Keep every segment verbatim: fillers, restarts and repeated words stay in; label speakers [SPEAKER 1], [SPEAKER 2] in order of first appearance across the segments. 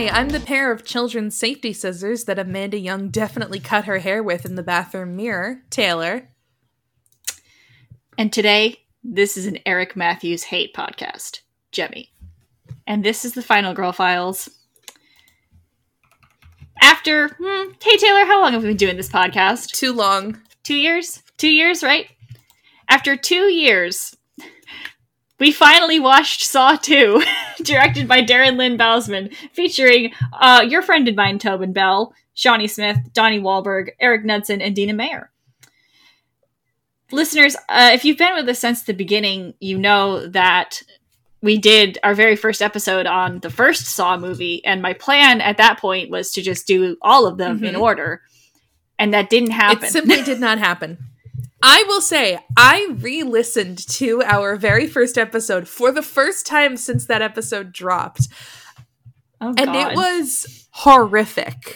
[SPEAKER 1] Hi, I'm the pair of children's safety scissors that Amanda Young definitely cut her hair with in the bathroom mirror, Taylor.
[SPEAKER 2] And today, this is an Eric Matthews hate podcast, Jemmy. And this is the Final Girl Files. After, hmm, hey Taylor, how long have we been doing this podcast?
[SPEAKER 1] Too long.
[SPEAKER 2] Two years? Two years, right? After two years, we finally watched Saw two, directed by Darren Lynn Bousman, featuring uh, your friend and mine, Tobin Bell, Shawnee Smith, Donnie Wahlberg, Eric Knudsen, and Dina Meyer. Listeners, uh, if you've been with us since the beginning, you know that we did our very first episode on the first Saw movie, and my plan at that point was to just do all of them mm-hmm. in order, and that didn't happen.
[SPEAKER 1] It simply did not happen. I will say, I re-listened to our very first episode for the first time since that episode dropped.
[SPEAKER 2] Oh,
[SPEAKER 1] and
[SPEAKER 2] God.
[SPEAKER 1] It was horrific.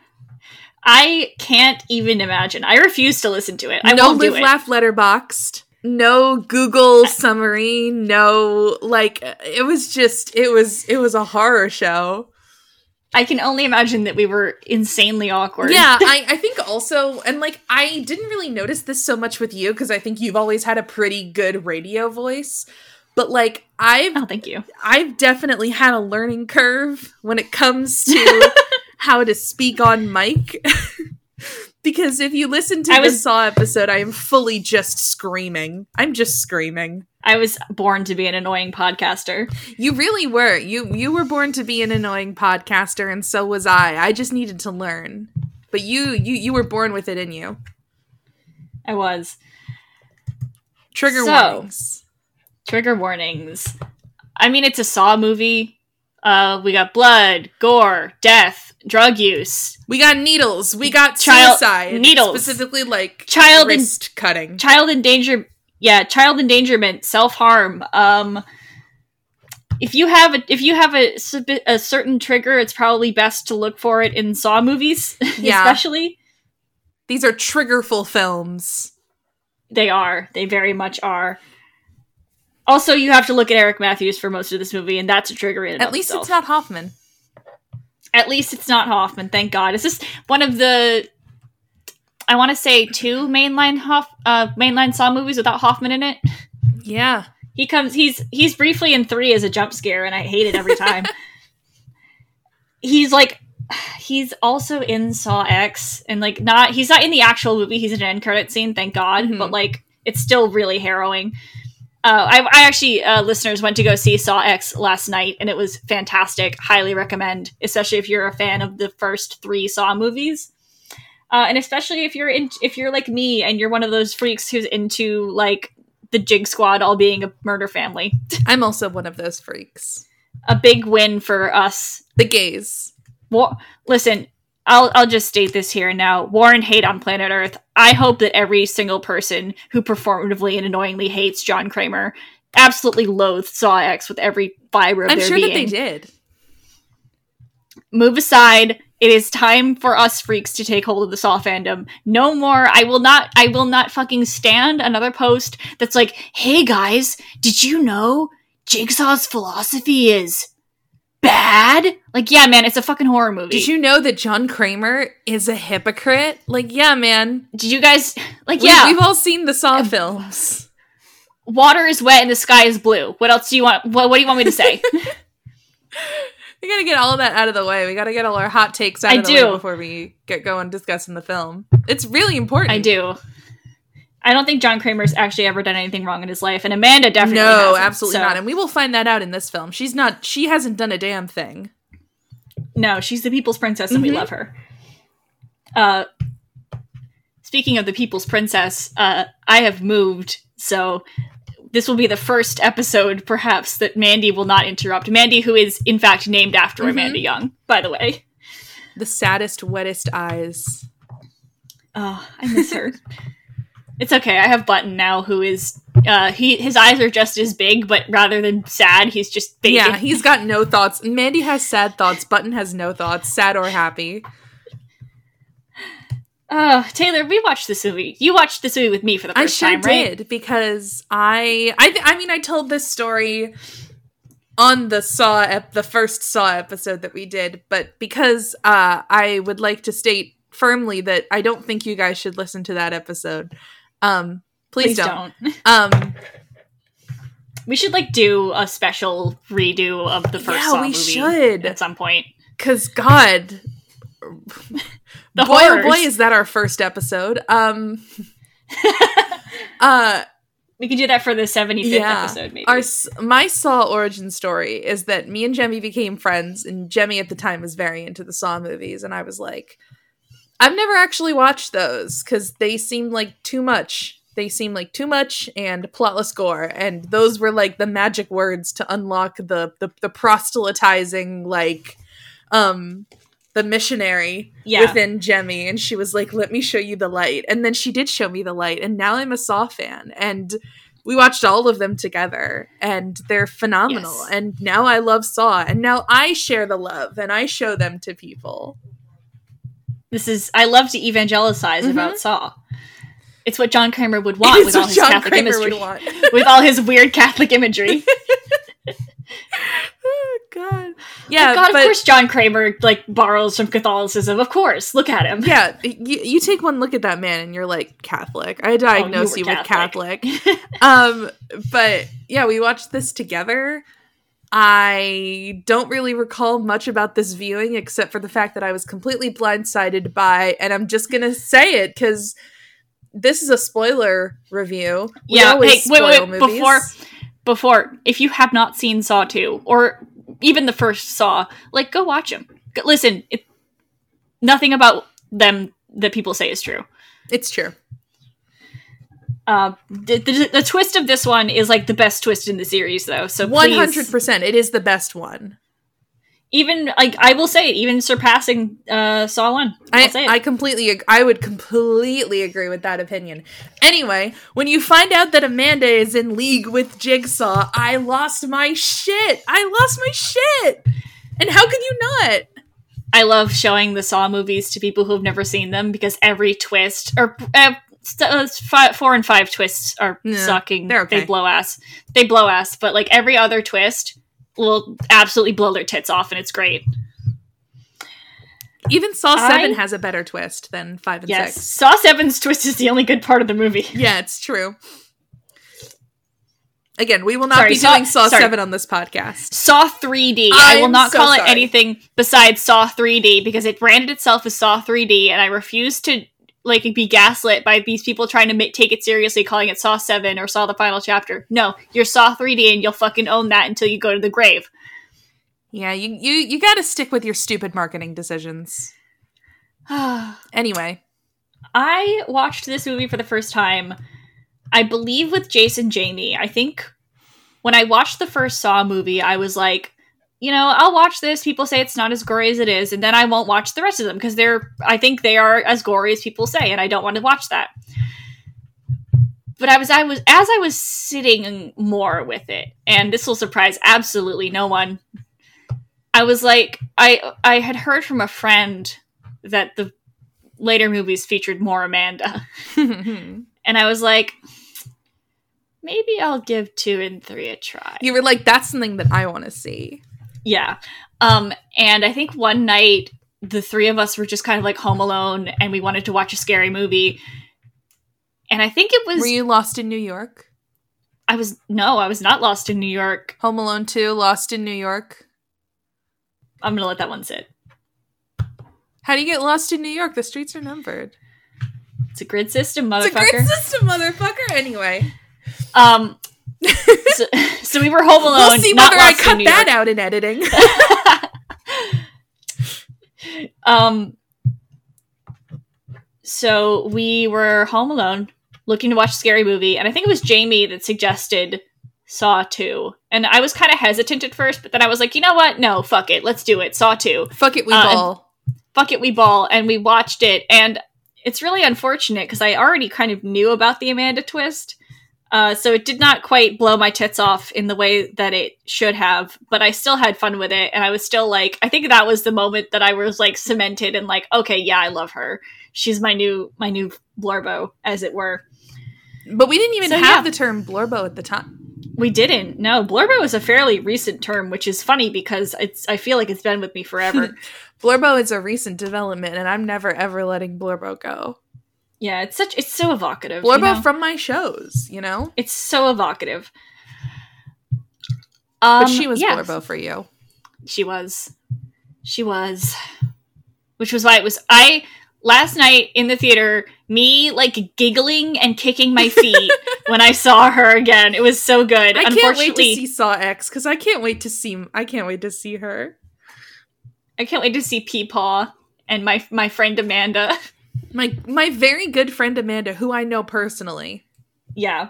[SPEAKER 2] I can't even imagine. I refuse to listen to it. I
[SPEAKER 1] no
[SPEAKER 2] won't do
[SPEAKER 1] Live
[SPEAKER 2] it.
[SPEAKER 1] Laugh Letterboxd. No Google summary. No, like, it was just, it was, it was a horror show.
[SPEAKER 2] I can only imagine that we were insanely awkward.
[SPEAKER 1] Yeah, I, I think also, and like, I didn't really notice this so much with you, because I think you've always had a pretty good radio voice, but like, I've...
[SPEAKER 2] Oh, thank you.
[SPEAKER 1] I've definitely had a learning curve when it comes to how to speak on mic. Because if you listen to
[SPEAKER 2] I
[SPEAKER 1] the
[SPEAKER 2] was,
[SPEAKER 1] Saw episode, I am fully just screaming. I'm just screaming.
[SPEAKER 2] I was born to be an annoying podcaster.
[SPEAKER 1] You really were. You you were born to be an annoying podcaster, and so was I. I just needed to learn. But you you, you were born with it in you.
[SPEAKER 2] I was.
[SPEAKER 1] Trigger
[SPEAKER 2] so,
[SPEAKER 1] warnings.
[SPEAKER 2] Trigger warnings. I mean, it's a Saw movie. Uh, we got blood, gore, death, drug use.
[SPEAKER 1] We got needles. We got
[SPEAKER 2] child,
[SPEAKER 1] suicide.
[SPEAKER 2] Needles.
[SPEAKER 1] Specifically, like,
[SPEAKER 2] child
[SPEAKER 1] wrist
[SPEAKER 2] en-
[SPEAKER 1] cutting.
[SPEAKER 2] Child endanger. Yeah, child endangerment, self-harm. Um, if you have a, if you have a, a certain trigger, it's probably best to look for it in Saw movies,
[SPEAKER 1] yeah.
[SPEAKER 2] especially.
[SPEAKER 1] These are triggerful films.
[SPEAKER 2] They are. They very much are. Also, you have to look at Eric Matthews for most of this movie, and that's a trigger in
[SPEAKER 1] At least
[SPEAKER 2] itself.
[SPEAKER 1] It's not Hoffman.
[SPEAKER 2] At least it's not Hoffman, thank God. It's just one of the, I want to say, two mainline Hoff, uh, mainline Saw movies without Hoffman in it.
[SPEAKER 1] Yeah.
[SPEAKER 2] He comes, he's he's briefly in three as a jump scare, and I hate it every time. He's like, he's also in Saw X, and like, not, he's not in the actual movie, he's in an end credit scene, thank God, mm-hmm. but like, it's still really harrowing. Uh, I, I actually, uh, listeners, went to go see Saw X last night, and it was fantastic. Highly recommend, especially if you're a fan of the first three Saw movies, uh, and especially if you're in, if you're like me and you're one of those freaks who's into like the Jig Squad all being a murder family.
[SPEAKER 1] I'm also one of those freaks.
[SPEAKER 2] A big win for us,
[SPEAKER 1] the gays.
[SPEAKER 2] Well, listen. I'll I'll just state this here now. War and hate on planet Earth. I hope that every single person who performatively and annoyingly hates John Kramer absolutely loathes Saw X with every fiber of
[SPEAKER 1] I'm
[SPEAKER 2] their
[SPEAKER 1] sure
[SPEAKER 2] being.
[SPEAKER 1] that they did.
[SPEAKER 2] Move aside. It is time for us freaks to take hold of the Saw fandom. No more. I will not. I will not fucking stand another post that's like, "Hey guys, did you know Jigsaw's philosophy is bad?" Like, yeah, man, it's a fucking horror movie.
[SPEAKER 1] Did you know that John Kramer is a hypocrite? Like, yeah, man.
[SPEAKER 2] Did you guys, like,
[SPEAKER 1] we,
[SPEAKER 2] yeah.
[SPEAKER 1] We've all seen the Saw um, films.
[SPEAKER 2] Water is wet and the sky is blue. What else do you want? What, what do you want me to say?
[SPEAKER 1] We gotta get all of that out of the way. We gotta get all our hot takes out
[SPEAKER 2] I
[SPEAKER 1] of the
[SPEAKER 2] do.
[SPEAKER 1] way before we get going discussing the film. It's really important.
[SPEAKER 2] I do. I don't think John Kramer's actually ever done anything wrong in his life, and Amanda definitely
[SPEAKER 1] no,
[SPEAKER 2] hasn't.
[SPEAKER 1] absolutely
[SPEAKER 2] so.
[SPEAKER 1] not. And we will find that out in this film. She's not. She hasn't done a damn thing.
[SPEAKER 2] No, she's the People's Princess, and
[SPEAKER 1] mm-hmm.
[SPEAKER 2] we love her. Uh, speaking of the People's Princess, uh, I have moved, so this will be the first episode, perhaps, that Mandy will not interrupt. Mandy, who is, in fact, named after mm-hmm. Amanda Young, by the way.
[SPEAKER 1] The saddest, wettest eyes.
[SPEAKER 2] Oh, I miss her. It's okay, I have Button now, who is, uh, he his eyes are just as big, but rather than sad, he's just bacon.
[SPEAKER 1] Yeah, he's got no thoughts. Mandy has sad thoughts, Button has no thoughts, sad or happy.
[SPEAKER 2] Uh, Taylor, we watched this movie. You watched this movie with me for the first
[SPEAKER 1] I sure
[SPEAKER 2] time, right?
[SPEAKER 1] did, because I, I, th- I mean, I told this story on the Saw, ep- the first Saw episode that we did, but because uh, I would like to state firmly that I don't think you guys should listen to that episode. Um, please,
[SPEAKER 2] Please
[SPEAKER 1] don't.
[SPEAKER 2] don't.
[SPEAKER 1] Um,
[SPEAKER 2] We should like do a special redo of the first
[SPEAKER 1] Yeah,
[SPEAKER 2] Saw
[SPEAKER 1] we
[SPEAKER 2] movie
[SPEAKER 1] should.
[SPEAKER 2] at some point.
[SPEAKER 1] Cause God,
[SPEAKER 2] The
[SPEAKER 1] boy oh
[SPEAKER 2] horrors.
[SPEAKER 1] boy, is that our first episode? Um, uh,
[SPEAKER 2] We could do that for the seventy-fifth
[SPEAKER 1] yeah.
[SPEAKER 2] episode, maybe.
[SPEAKER 1] Our s- my Saw origin story is that me and Jemmy became friends, and Jemmy at the time was very into the Saw movies, and I was like, I've never actually watched those because they seemed like too much. They seemed like too much and plotless gore, and those were like the magic words to unlock the the, the proselytizing, like, um, the missionary
[SPEAKER 2] Yeah.
[SPEAKER 1] within Jemmy. And she was like, "Let me show you the light," and then she did show me the light, and now I'm a Saw fan, and we watched all of them together, and they're phenomenal.
[SPEAKER 2] Yes.
[SPEAKER 1] And now I love Saw, and now I share the love and I show them to people.
[SPEAKER 2] This is I love to evangelize
[SPEAKER 1] Mhm.
[SPEAKER 2] about Saw. It's what John Kramer would want
[SPEAKER 1] It's
[SPEAKER 2] with all
[SPEAKER 1] what
[SPEAKER 2] his
[SPEAKER 1] John
[SPEAKER 2] Catholic
[SPEAKER 1] Kramer
[SPEAKER 2] imagery.
[SPEAKER 1] would want.
[SPEAKER 2] With all his weird Catholic imagery.
[SPEAKER 1] Oh God, yeah,
[SPEAKER 2] God,
[SPEAKER 1] but
[SPEAKER 2] of course John Kramer like borrows from Catholicism. Of course. Look at him.
[SPEAKER 1] yeah, you, you take one look at that man and you're like, Catholic. I diagnose
[SPEAKER 2] were
[SPEAKER 1] you, with
[SPEAKER 2] Catholic.
[SPEAKER 1] Catholic. um, but yeah, we watched this together. I don't really recall much about this viewing except for the fact that I was completely blindsided by, and I'm just gonna say it because this is a spoiler review. We
[SPEAKER 2] Yeah,
[SPEAKER 1] always
[SPEAKER 2] hey, wait, wait,
[SPEAKER 1] spoil
[SPEAKER 2] wait,
[SPEAKER 1] movies.
[SPEAKER 2] before before if you have not seen Saw two or even the first Saw, like go watch them. G- Listen, it, nothing about them that people say is true.
[SPEAKER 1] It's true.
[SPEAKER 2] Uh, the, the, the twist of this one is like the best twist in the series, though. So
[SPEAKER 1] One
[SPEAKER 2] please,
[SPEAKER 1] hundred percent, it is the best one.
[SPEAKER 2] even like I will say it, even surpassing uh, Saw one. I'll
[SPEAKER 1] I,
[SPEAKER 2] say it.
[SPEAKER 1] I completely, ag- I would completely agree with that opinion. Anyway, when you find out that Amanda is in league with Jigsaw, I lost my shit. I lost my shit. And how could you not?
[SPEAKER 2] I love showing the Saw movies to people who've never seen them because every twist or uh, st- uh, five, four and five twists are
[SPEAKER 1] Yeah,
[SPEAKER 2] sucking.
[SPEAKER 1] they're okay.
[SPEAKER 2] They blow ass. They blow ass. But like every other twist will absolutely blow their tits off, and it's great.
[SPEAKER 1] Even Saw
[SPEAKER 2] I-
[SPEAKER 1] seven has a better twist than five and
[SPEAKER 2] Yes,
[SPEAKER 1] six.
[SPEAKER 2] Saw seven's twist is the only good part of the movie.
[SPEAKER 1] Yeah, it's true. Again, we will not
[SPEAKER 2] Sorry,
[SPEAKER 1] be
[SPEAKER 2] Saw-
[SPEAKER 1] doing Saw
[SPEAKER 2] sorry.
[SPEAKER 1] seven on this podcast.
[SPEAKER 2] Saw three D. I will
[SPEAKER 1] I'm
[SPEAKER 2] not
[SPEAKER 1] so
[SPEAKER 2] call it
[SPEAKER 1] sorry.
[SPEAKER 2] anything besides Saw three D because it branded itself as Saw three D, and I refuse to like be gaslit by these people trying to ma- take it seriously, calling it Saw seven or Saw the Final Chapter. No, you're Saw three D, and you'll fucking own that until you go to the grave.
[SPEAKER 1] Yeah, you, you, you gotta stick with your stupid marketing decisions. Anyway.
[SPEAKER 2] I watched this movie for the first time, I believe with Jason Jamie. I think when I watched the first Saw movie, I was like, you know, I'll watch this. People say it's not as gory as it is, and then I won't watch the rest of them because they're, I think they are as gory as people say, and I don't want to watch that. But I was, I was, as I was sitting more with it, and this will surprise absolutely no one, I was like, I, I had heard from a friend that the later movies featured more Amanda. And I was like, maybe I'll give two and three a try.
[SPEAKER 1] You were like, that's something that I want to see.
[SPEAKER 2] Yeah. Um, and I think one night the three of us were just kind of like home alone and we wanted to watch a scary movie. And I think it was...
[SPEAKER 1] Were you Lost in New York?
[SPEAKER 2] I was... No, I was not Lost in New York.
[SPEAKER 1] Home Alone two, Lost in New York.
[SPEAKER 2] I'm gonna let that one sit.
[SPEAKER 1] How do you get lost in New York? The streets are numbered.
[SPEAKER 2] It's a grid system, motherfucker.
[SPEAKER 1] It's a grid system, motherfucker. Anyway.
[SPEAKER 2] Um... so, so we were home alone.
[SPEAKER 1] We'll see
[SPEAKER 2] not
[SPEAKER 1] whether I
[SPEAKER 2] Lost in
[SPEAKER 1] cut
[SPEAKER 2] New
[SPEAKER 1] that
[SPEAKER 2] York.
[SPEAKER 1] out in editing.
[SPEAKER 2] Um, so we were home alone looking to watch a scary movie, and I think it was Jamie that suggested Saw two. And I was kind of hesitant at first, but then I was like, you know what? No, fuck it. Let's do it. Saw two.
[SPEAKER 1] Fuck it, we
[SPEAKER 2] Uh,
[SPEAKER 1] ball.
[SPEAKER 2] Fuck it, we ball. And we watched it, and it's really unfortunate because I already kind of knew about the Amanda twist. Uh, so it did not quite blow my tits off in the way that it should have, but I still had fun with it, and I was still like, I think that was the moment that I was like cemented and like, okay, yeah, I love her. She's my new my new Blorbo, as it were.
[SPEAKER 1] But we didn't even
[SPEAKER 2] so,
[SPEAKER 1] have
[SPEAKER 2] yeah.
[SPEAKER 1] the term Blorbo at the time.
[SPEAKER 2] We didn't. No, Blurbo is a fairly recent term, which is funny because it's. I feel like it's been with me forever.
[SPEAKER 1] Blurbo is a recent development, and I'm never ever letting Blurbo go.
[SPEAKER 2] Yeah, it's such. It's so evocative.
[SPEAKER 1] Blurbo
[SPEAKER 2] you know?
[SPEAKER 1] from my shows, you know.
[SPEAKER 2] It's so evocative. Um,
[SPEAKER 1] but she was
[SPEAKER 2] yeah.
[SPEAKER 1] Blurbo for you.
[SPEAKER 2] She was. She was. Which was why it was. I last night in the theater, me like giggling and kicking my feet when I saw her again. It was so good.
[SPEAKER 1] I can't wait to see Saw X because I can't wait to see. I can't wait to see her.
[SPEAKER 2] I can't wait to see Peepaw and my my friend Amanda.
[SPEAKER 1] My my very good friend Amanda, who I know personally.
[SPEAKER 2] Yeah.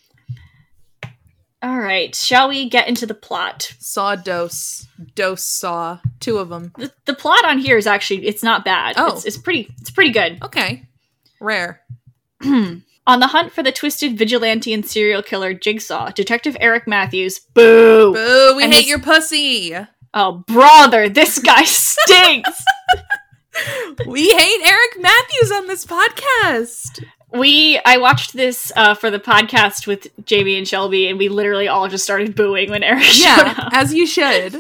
[SPEAKER 2] All right. Shall we get into the plot?
[SPEAKER 1] Saw Dose. Dose Saw. Two of them.
[SPEAKER 2] The, the plot on here is actually, it's not bad.
[SPEAKER 1] Oh.
[SPEAKER 2] It's, it's pretty, it's pretty good.
[SPEAKER 1] Okay. Rare.
[SPEAKER 2] On the hunt for the twisted vigilante and serial killer Jigsaw, Detective Eric Matthews, boo!
[SPEAKER 1] Boo, we
[SPEAKER 2] and
[SPEAKER 1] hate
[SPEAKER 2] his,
[SPEAKER 1] your pussy!
[SPEAKER 2] Oh, brother, this guy stinks!
[SPEAKER 1] We hate Eric Matthews on this podcast!
[SPEAKER 2] We, I watched this uh, for the podcast with Jamie and Shelby, and we literally all just started booing when Eric
[SPEAKER 1] yeah,
[SPEAKER 2] showed up.
[SPEAKER 1] As you should.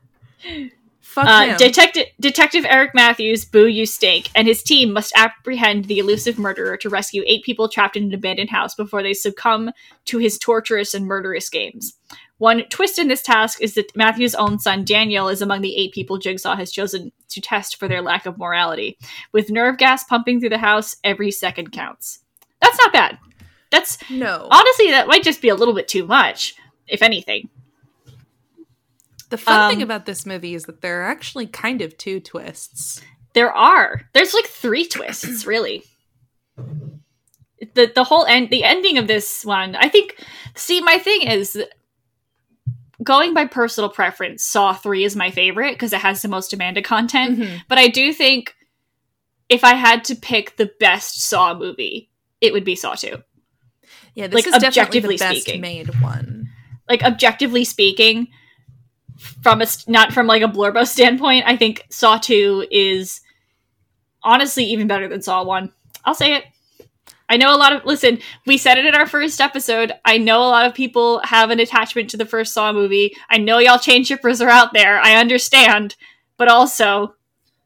[SPEAKER 1] Fuck
[SPEAKER 2] uh,
[SPEAKER 1] him.
[SPEAKER 2] Detective Detective Eric Matthews, boo you stink, and his team must apprehend the elusive murderer to rescue eight people trapped in an abandoned house before they succumb to his torturous and murderous games. One twist in this task is that Matthews' own son, Daniel, is among the eight people Jigsaw has chosen to test for their lack of morality. With nerve gas pumping through the house, every second counts. That's not bad. That's...
[SPEAKER 1] No.
[SPEAKER 2] Honestly, that might just be a little bit too much, if anything.
[SPEAKER 1] The fun
[SPEAKER 2] um,
[SPEAKER 1] thing about this movie is that there are actually kind of two twists.
[SPEAKER 2] There are. There's like three twists, really. The the whole end, the ending of this one, I think... See, my thing is... Going by personal preference, Saw three is my favorite because it has the most Amanda content.
[SPEAKER 1] Mm-hmm.
[SPEAKER 2] But I do think if I had to pick the best Saw movie, it would be Saw two.
[SPEAKER 1] Yeah, this
[SPEAKER 2] like,
[SPEAKER 1] is definitely the best
[SPEAKER 2] speaking.
[SPEAKER 1] made one.
[SPEAKER 2] Like, objectively speaking, from a, not from like a Blurbo standpoint, I think Saw two is honestly even better than Saw one. I'll say it. I know a lot of, listen, we said it in our first episode. I know a lot of people have an attachment to the first Saw movie. I know y'all chain shippers are out there. I understand. But also,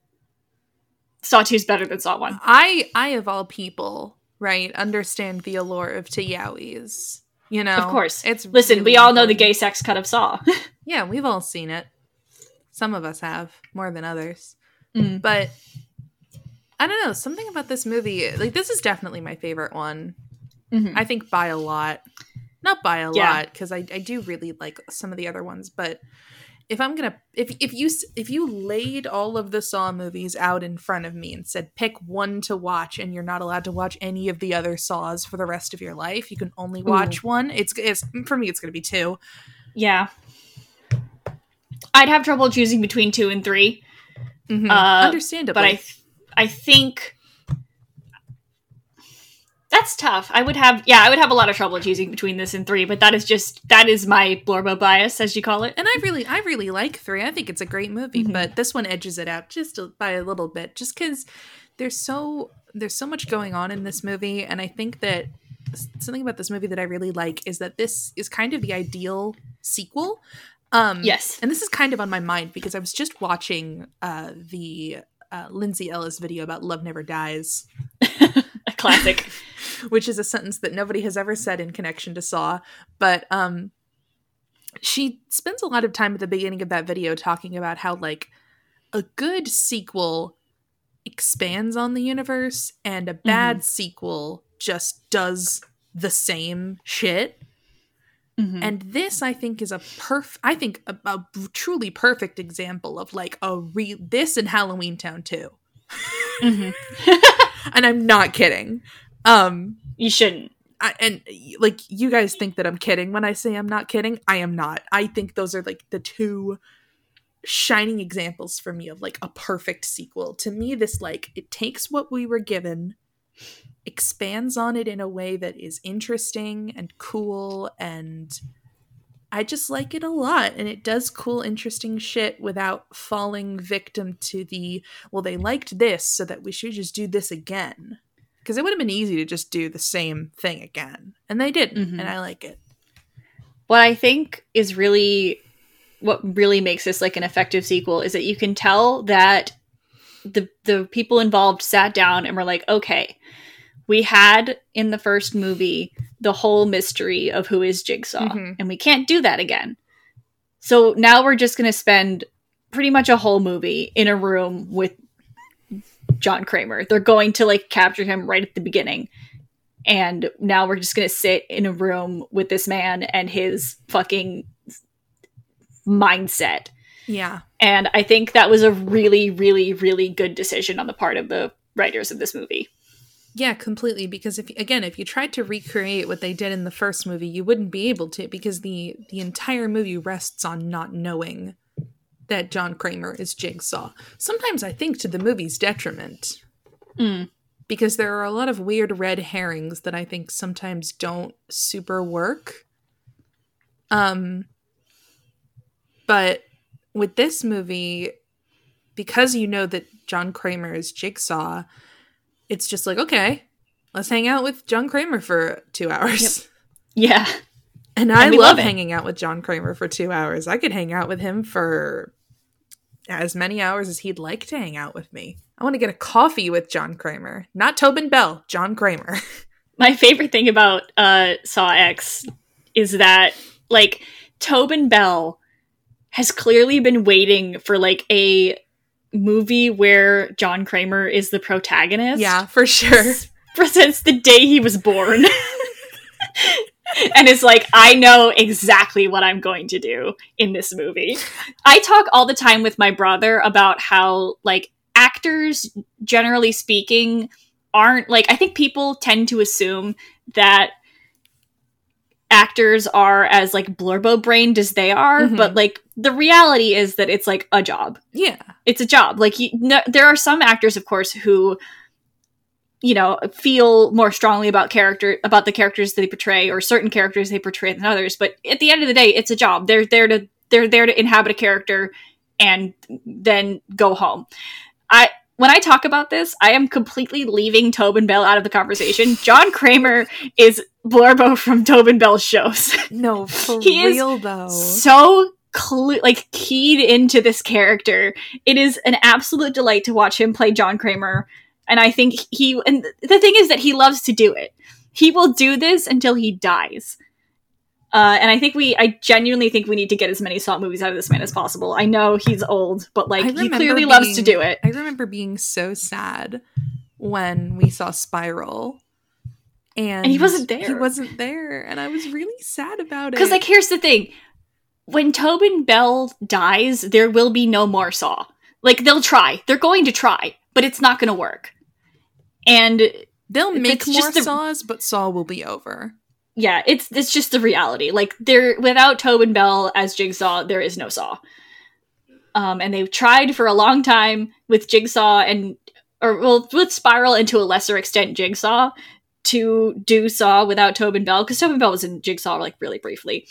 [SPEAKER 2] Saw two is better than Saw one.
[SPEAKER 1] I, I of all people, right, understand the allure of Taowies. You know?
[SPEAKER 2] Of course.
[SPEAKER 1] It's
[SPEAKER 2] listen,
[SPEAKER 1] really
[SPEAKER 2] we all know the
[SPEAKER 1] important.
[SPEAKER 2] gay sex cut of Saw.
[SPEAKER 1] Yeah, we've all seen it. Some of us have, more than others.
[SPEAKER 2] Mm.
[SPEAKER 1] But... I don't know, something about this movie, like, this is definitely my favorite one.
[SPEAKER 2] Mm-hmm.
[SPEAKER 1] I think by a lot. Not by a
[SPEAKER 2] Yeah.
[SPEAKER 1] lot, because I, I do really like some of the other ones, but if I'm gonna, if if you if you laid all of the Saw movies out in front of me and said, pick one to watch, and you're not allowed to watch any of the other Saws for the rest of your life, you can only watch
[SPEAKER 2] Ooh.
[SPEAKER 1] one, it's, it's for me, it's gonna be two.
[SPEAKER 2] Yeah. I'd have trouble choosing between two and three.
[SPEAKER 1] Mm-hmm.
[SPEAKER 2] Uh,
[SPEAKER 1] Understandably.
[SPEAKER 2] But I th- I think that's tough. I would have, yeah, I would have a lot of trouble choosing between this and three, but that is just, that is my Blurbo bias, as you call it.
[SPEAKER 1] And I really, I really like three. I think it's a great movie,
[SPEAKER 2] Mm-hmm.
[SPEAKER 1] but this one edges it out just a, by a little bit, just because there's so there's so much going on in this movie, and I think that something about this movie that I really like is that this is kind of the ideal sequel. Um,
[SPEAKER 2] Yes,
[SPEAKER 1] and this is kind of on my mind because I was just watching uh, the uh, Lindsay Ellis video about Love Never Dies.
[SPEAKER 2] a classic.
[SPEAKER 1] Which is a sentence that nobody has ever said in connection to Saw. But um, she spends a lot of time at the beginning of that video talking about how, like, a good sequel expands on the universe and a bad
[SPEAKER 2] Mm-hmm.
[SPEAKER 1] sequel just does the same shit.
[SPEAKER 2] Mm-hmm.
[SPEAKER 1] And this, I think, is a perf. I think a, a truly perfect example of, like, a re- this and Halloween Town two.
[SPEAKER 2] Mm-hmm.
[SPEAKER 1] And I'm not kidding. Um,
[SPEAKER 2] You shouldn't.
[SPEAKER 1] I, and like, you guys think that I'm kidding when I say I'm not kidding. I am not. I think those are like the two shining examples for me of like a perfect sequel. To me, this, like, it takes what we were given, expands on it in a way that is interesting and cool, and I just like it a lot. And it does cool, interesting shit without falling victim to the, well, they liked this, so that we should just do this again. Because it would have been easy to just do the same thing again. And they didn't.
[SPEAKER 2] Mm-hmm.
[SPEAKER 1] And I like it.
[SPEAKER 2] what I think is really what really makes this like an effective sequel is that you can tell that the the people involved sat down and were like, okay, we had in the first movie the whole mystery of who is Jigsaw, mm-hmm. and we can't do that again. So now we're just going to spend pretty much a whole movie in a room with John Kramer. They're going to like capture him right at the beginning. And now we're just going to sit in a room with this man and his fucking mindset.
[SPEAKER 1] Yeah.
[SPEAKER 2] And I think that was a really, really, really good decision on the part of the writers of this movie.
[SPEAKER 1] Yeah, completely. Because if again, if you tried to recreate what they did in the first movie, you wouldn't be able to, because the the entire movie rests on not knowing that John Kramer is Jigsaw. Sometimes I think to the movie's detriment.
[SPEAKER 2] Mm.
[SPEAKER 1] Because there are a lot of weird red herrings that I think sometimes don't super work. Um, but with this movie, because you know that John Kramer is Jigsaw, it's just like, okay, let's hang out with John Kramer for two hours.
[SPEAKER 2] Yep. Yeah.
[SPEAKER 1] And I and love, love hanging out with John Kramer for two hours. I could hang out with him for as many hours as he'd like to hang out with me. I want to get a coffee with John Kramer. Not Tobin Bell, John Kramer.
[SPEAKER 2] My favorite thing about uh, Saw X is that, like, Tobin Bell has clearly been waiting for, like, a movie where John Kramer is the protagonist.
[SPEAKER 1] Yeah, for sure.
[SPEAKER 2] For since the day he was born. And it's like, I know exactly what I'm going to do in this movie. I talk all the time with my brother about how, like, actors, generally speaking, aren't, like, I think people tend to assume that actors are as, like, blurbo-brained as they are, mm-hmm. but, like, the reality is that it's, like, a job.
[SPEAKER 1] Yeah.
[SPEAKER 2] It's a job. Like, you, no, there are some actors, of course, who, you know, feel more strongly about character, about the characters they portray, or certain characters they portray than others. But at the end of the day, it's a job. They're there to, they're there to inhabit a character and then go home. I, when I talk about this, I am completely leaving Tobin Bell out of the conversation. John Kramer is Blurbo from Tobin Bell's shows.
[SPEAKER 1] No, for
[SPEAKER 2] he
[SPEAKER 1] real
[SPEAKER 2] is
[SPEAKER 1] though.
[SPEAKER 2] So clu- like keyed into this character. It is an absolute delight to watch him play John Kramer. And I think he, and the thing is that he loves to do it. He will do this until he dies. Uh, and I think we, I genuinely think we need to get as many Saw movies out of this man as possible. I know he's old, but like, he clearly being, loves to do it.
[SPEAKER 1] I remember being so sad when we saw Spiral. And,
[SPEAKER 2] and he wasn't there.
[SPEAKER 1] He wasn't there. And I was really sad about it.
[SPEAKER 2] Because like, here's the thing. When Tobin Bell dies, there will be no more Saw. Like, they'll try. They're going to try. But it's not going to work. And
[SPEAKER 1] they'll make more the, Saws, but Saw will be over.
[SPEAKER 2] Yeah, it's it's just the reality. Like, there, without Tobin Bell as Jigsaw, there is no Saw. Um, and they've tried for a long time with Jigsaw and, or well, with Spiral and to a lesser extent Jigsaw, to do Saw without Tobin Bell, because Tobin Bell was in Jigsaw like really briefly.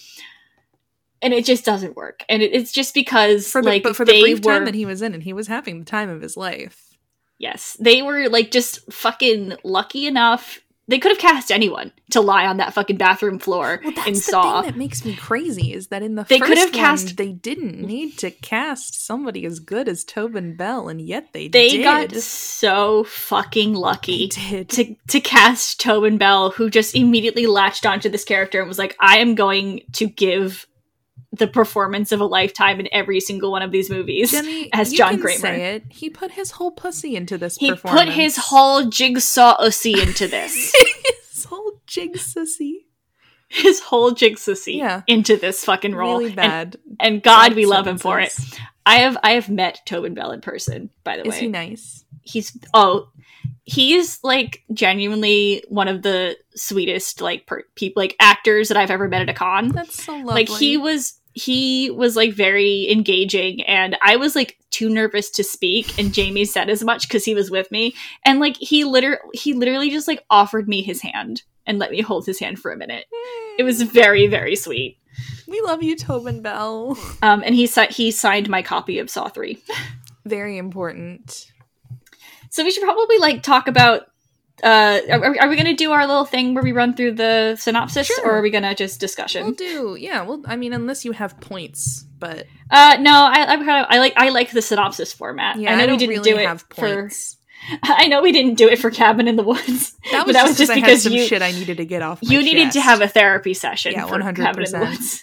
[SPEAKER 2] And it just doesn't work. And it, it's just because
[SPEAKER 1] for the,
[SPEAKER 2] like
[SPEAKER 1] but for the
[SPEAKER 2] they
[SPEAKER 1] brief
[SPEAKER 2] were,
[SPEAKER 1] time that he was in it, he was having the time of his life.
[SPEAKER 2] Yes, they were, like, just fucking lucky enough. They could have cast anyone to lie on that fucking bathroom floor
[SPEAKER 1] well, that's
[SPEAKER 2] in
[SPEAKER 1] the
[SPEAKER 2] Saw.
[SPEAKER 1] Thing that makes me crazy is that in the
[SPEAKER 2] they
[SPEAKER 1] first
[SPEAKER 2] could have
[SPEAKER 1] one,
[SPEAKER 2] cast-
[SPEAKER 1] they didn't need to cast somebody as good as Tobin Bell, and yet they,
[SPEAKER 2] they
[SPEAKER 1] did.
[SPEAKER 2] They got so fucking lucky
[SPEAKER 1] did.
[SPEAKER 2] to to cast Tobin Bell, who just immediately latched onto this character and was like, I am going to give the performance of a lifetime in every single one of these movies.
[SPEAKER 1] Jenny,
[SPEAKER 2] as
[SPEAKER 1] you
[SPEAKER 2] John
[SPEAKER 1] can
[SPEAKER 2] Kramer.
[SPEAKER 1] Say it. He put his whole pussy into this
[SPEAKER 2] he
[SPEAKER 1] performance.
[SPEAKER 2] He put his whole jigsaw ussy into this.
[SPEAKER 1] His whole jigsussy.
[SPEAKER 2] His whole jigsussy
[SPEAKER 1] yeah.
[SPEAKER 2] into this fucking role.
[SPEAKER 1] Really bad.
[SPEAKER 2] And, and God,
[SPEAKER 1] bad
[SPEAKER 2] we love
[SPEAKER 1] sentences.
[SPEAKER 2] him for it. I have I have met Tobin Bell in person, by the
[SPEAKER 1] Is
[SPEAKER 2] way.
[SPEAKER 1] Is he nice?
[SPEAKER 2] He's, oh, he's, like, genuinely one of the sweetest, like, per- people, like, actors that I've ever met at a con.
[SPEAKER 1] That's so lovely.
[SPEAKER 2] Like, he was... He was, like, very engaging, and I was, like, too nervous to speak, and Jamie said as much because he was with me. And, like, he, liter- he literally just, like, offered me his hand and let me hold his hand for a minute. It was very, very sweet.
[SPEAKER 1] We love you, Tobin Bell.
[SPEAKER 2] Um, and he, si- he signed my copy of Saw three.
[SPEAKER 1] Very important.
[SPEAKER 2] So we should probably, like, talk about uh, are, are we going to do our little thing where we run through the synopsis,
[SPEAKER 1] Sure.
[SPEAKER 2] or are we going to just discussion?
[SPEAKER 1] We'll do, yeah. Well, I mean, unless you have points, but
[SPEAKER 2] Uh, no, I, I'm kind of I like I like the synopsis format.
[SPEAKER 1] yeah,
[SPEAKER 2] I know
[SPEAKER 1] I
[SPEAKER 2] we
[SPEAKER 1] don't
[SPEAKER 2] didn't
[SPEAKER 1] really
[SPEAKER 2] do it
[SPEAKER 1] have
[SPEAKER 2] for.
[SPEAKER 1] points.
[SPEAKER 2] I know we didn't do it for Cabin in the Woods.
[SPEAKER 1] That
[SPEAKER 2] but
[SPEAKER 1] was
[SPEAKER 2] that
[SPEAKER 1] just
[SPEAKER 2] was just
[SPEAKER 1] I had
[SPEAKER 2] because
[SPEAKER 1] some
[SPEAKER 2] you
[SPEAKER 1] shit I needed to get off. My
[SPEAKER 2] you needed
[SPEAKER 1] chest.
[SPEAKER 2] to have a therapy session.
[SPEAKER 1] Yeah,
[SPEAKER 2] for
[SPEAKER 1] one hundred
[SPEAKER 2] Cabin in the
[SPEAKER 1] percent.
[SPEAKER 2] Woods.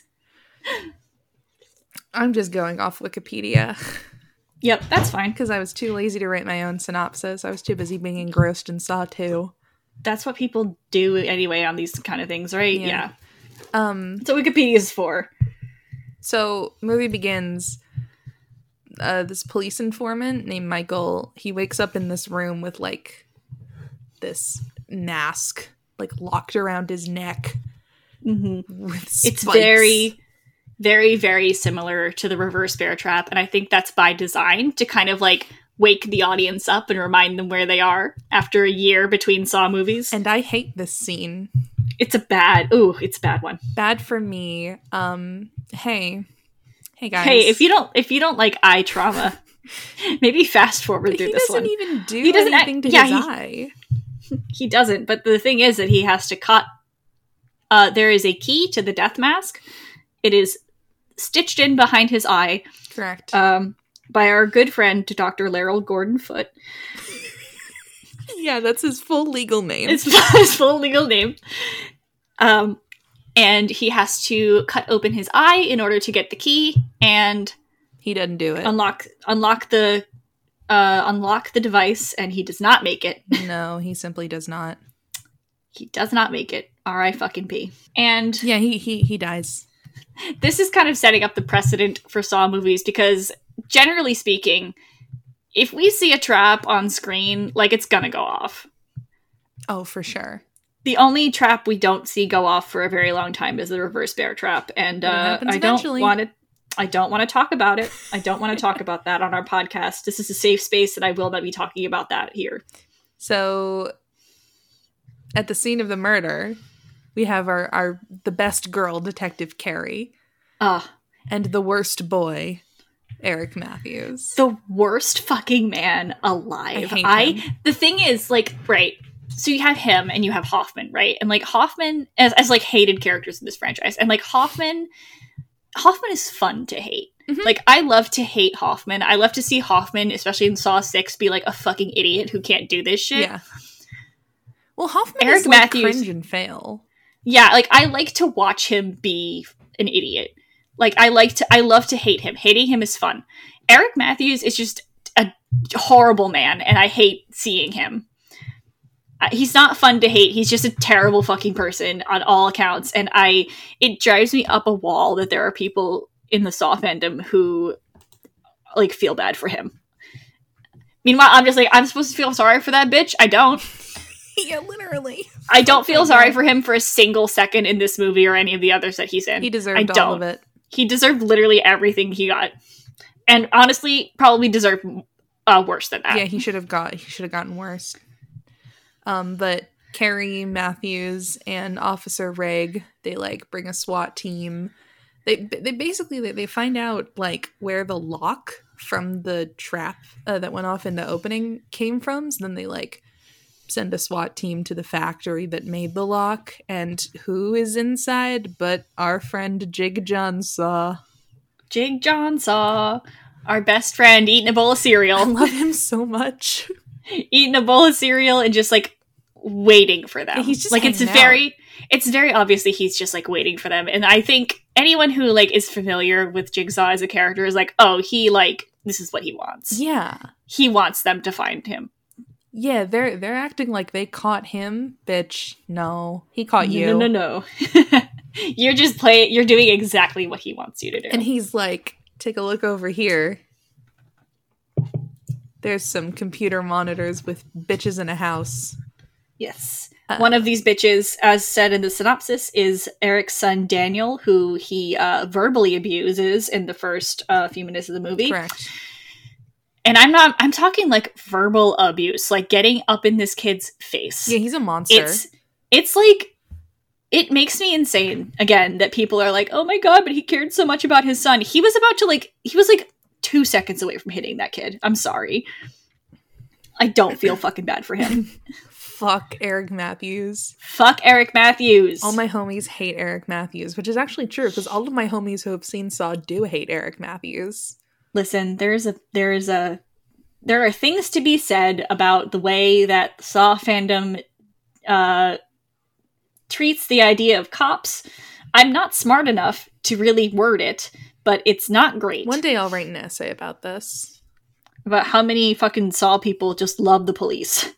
[SPEAKER 1] I'm just going off Wikipedia
[SPEAKER 2] Yep, that's fine.
[SPEAKER 1] because I was too lazy to write my own synopsis. I was too busy being engrossed in Saw two.
[SPEAKER 2] That's what people do anyway on these kind of things, right?
[SPEAKER 1] Yeah.
[SPEAKER 2] Yeah.
[SPEAKER 1] Um.
[SPEAKER 2] So Wikipedia is for.
[SPEAKER 1] So movie begins. Uh, this police informant named Michael. He wakes up in this room with like this mask, like locked around his neck.
[SPEAKER 2] Mm-hmm.
[SPEAKER 1] With
[SPEAKER 2] It's
[SPEAKER 1] spikes.
[SPEAKER 2] very, very, very similar to the Reverse Bear Trap, and I think that's by design to kind of like wake the audience up and remind them where they are after a year between Saw movies.
[SPEAKER 1] And I hate this scene.
[SPEAKER 2] It's a bad, ooh, it's a bad one.
[SPEAKER 1] Bad for me. Um. Hey. Hey guys.
[SPEAKER 2] Hey, if you don't, if you don't like eye trauma, maybe fast forward
[SPEAKER 1] But
[SPEAKER 2] through
[SPEAKER 1] he
[SPEAKER 2] this
[SPEAKER 1] doesn't
[SPEAKER 2] one.
[SPEAKER 1] even do
[SPEAKER 2] He doesn't
[SPEAKER 1] anything
[SPEAKER 2] act-
[SPEAKER 1] to
[SPEAKER 2] yeah,
[SPEAKER 1] his
[SPEAKER 2] he-
[SPEAKER 1] eye.
[SPEAKER 2] He doesn't, but the thing is that he has to cut. Uh, there is a key to the death mask. It is stitched in behind his eye.
[SPEAKER 1] Correct.
[SPEAKER 2] Um, by our good friend, Doctor Laryl Gordon Foote.
[SPEAKER 1] Yeah, that's his full legal name.
[SPEAKER 2] It's his full legal name. Um, and he has to cut open his eye in order to get the key and
[SPEAKER 1] he doesn't do it.
[SPEAKER 2] unlock unlock the uh, unlock the device. And he does not make it.
[SPEAKER 1] No, he simply does not.
[SPEAKER 2] He does not make it. R I fucking P. And
[SPEAKER 1] Yeah, he he he dies.
[SPEAKER 2] this is kind of setting up the precedent for Saw movies because, generally speaking, if we see a trap on screen, like, it's gonna go off.
[SPEAKER 1] Oh, for sure.
[SPEAKER 2] The only trap we don't see go off for a very long time is the Reverse Bear Trap, and
[SPEAKER 1] But it
[SPEAKER 2] uh,
[SPEAKER 1] happens
[SPEAKER 2] I don't
[SPEAKER 1] eventually.
[SPEAKER 2] want to. I don't want to talk about it. I don't want to talk about that on our podcast. This is a safe space, and I will not be talking about that here.
[SPEAKER 1] So, at the scene of the murder, we have our, our the best girl, Detective Carrie,
[SPEAKER 2] Ah,
[SPEAKER 1] and the worst boy, Eric Matthews.
[SPEAKER 2] the worst fucking man alive.
[SPEAKER 1] I hate
[SPEAKER 2] I
[SPEAKER 1] him.
[SPEAKER 2] the thing is, like, right. So you have him and you have Hoffman, right? And like Hoffman as, as like hated characters in this franchise. And like Hoffman Hoffman is fun to hate.
[SPEAKER 1] Mhm.
[SPEAKER 2] Like, I love to hate Hoffman. I love to see Hoffman, especially in Saw six, be like a fucking idiot who can't do this shit.
[SPEAKER 1] Yeah. Well, Hoffman
[SPEAKER 2] Eric
[SPEAKER 1] is like
[SPEAKER 2] Matthews-
[SPEAKER 1] cringe and fail.
[SPEAKER 2] Yeah, like, I like to watch him be an idiot. Like, I like to, I love to hate him. Hating him is fun. Eric Matthews is just a horrible man, and I hate seeing him. Uh, he's not fun to hate. He's just a terrible fucking person on all accounts, and I, it drives me up a wall that there are people in the Saw fandom who, like, feel bad for him. Meanwhile, I'm just like, I'm supposed to feel sorry for that bitch? I don't.
[SPEAKER 1] Yeah, literally.
[SPEAKER 2] I don't feel
[SPEAKER 1] Oh my
[SPEAKER 2] sorry
[SPEAKER 1] God.
[SPEAKER 2] for him for a single second in this movie or any of the others that he's in.
[SPEAKER 1] He
[SPEAKER 2] I
[SPEAKER 1] deserved all
[SPEAKER 2] don't.
[SPEAKER 1] of it.
[SPEAKER 2] He deserved literally everything he got. And honestly, probably deserved uh, worse than that.
[SPEAKER 1] Yeah, he should have got he should have gotten worse. Um, but Carrie Matthews and Officer Reg, they like bring a SWAT team. They they basically they, they find out like where the lock from the trap uh, that went off in the opening came from. So then they like send a SWAT team to the factory that made the lock, and who is inside but our friend Jig John Saw.
[SPEAKER 2] Jig John Saw, our best friend, eating a bowl of
[SPEAKER 1] I
[SPEAKER 2] cereal.
[SPEAKER 1] love him so much.
[SPEAKER 2] eating a bowl of cereal and just like waiting for them.
[SPEAKER 1] Yeah, he's just
[SPEAKER 2] like it's
[SPEAKER 1] hanging out.
[SPEAKER 2] very it's very obviously he's just like waiting for them. And I think anyone who like is familiar with Jigsaw as a character is like, oh, he like this is what he wants.
[SPEAKER 1] Yeah.
[SPEAKER 2] He wants them to find him.
[SPEAKER 1] Yeah, they're they're acting like they caught him, bitch. No, he caught you.
[SPEAKER 2] No, no, no. no. You're just playing. You're doing exactly what he wants you to do.
[SPEAKER 1] And he's like, take a look over here. There's some computer monitors with bitches in a house.
[SPEAKER 2] yes,
[SPEAKER 1] Uh,
[SPEAKER 2] one of these bitches, as said in the synopsis, is Eric's son Daniel, who he uh, verbally abuses in the first uh, few minutes of the movie.
[SPEAKER 1] Correct.
[SPEAKER 2] And I'm not. I'm talking like verbal abuse, like getting up in this kid's face.
[SPEAKER 1] Yeah, he's a monster.
[SPEAKER 2] It's it's like it makes me insane again that people are like, oh my god, but he cared so much about his son. He was about to like he was like two seconds away from hitting that kid. I'm sorry. I don't feel fucking bad for him.
[SPEAKER 1] Fuck Eric Matthews.
[SPEAKER 2] Fuck Eric Matthews.
[SPEAKER 1] All my homies hate Eric Matthews, which is actually true because all of my homies who have seen Saw do hate Eric Matthews.
[SPEAKER 2] Listen, there's a there's a there are things to be said about the way that Saw fandom uh, treats the idea of cops. I'm not smart enough to really word it, but it's not great.
[SPEAKER 1] One day I'll write an essay about this.
[SPEAKER 2] About how many fucking Saw people just love the police.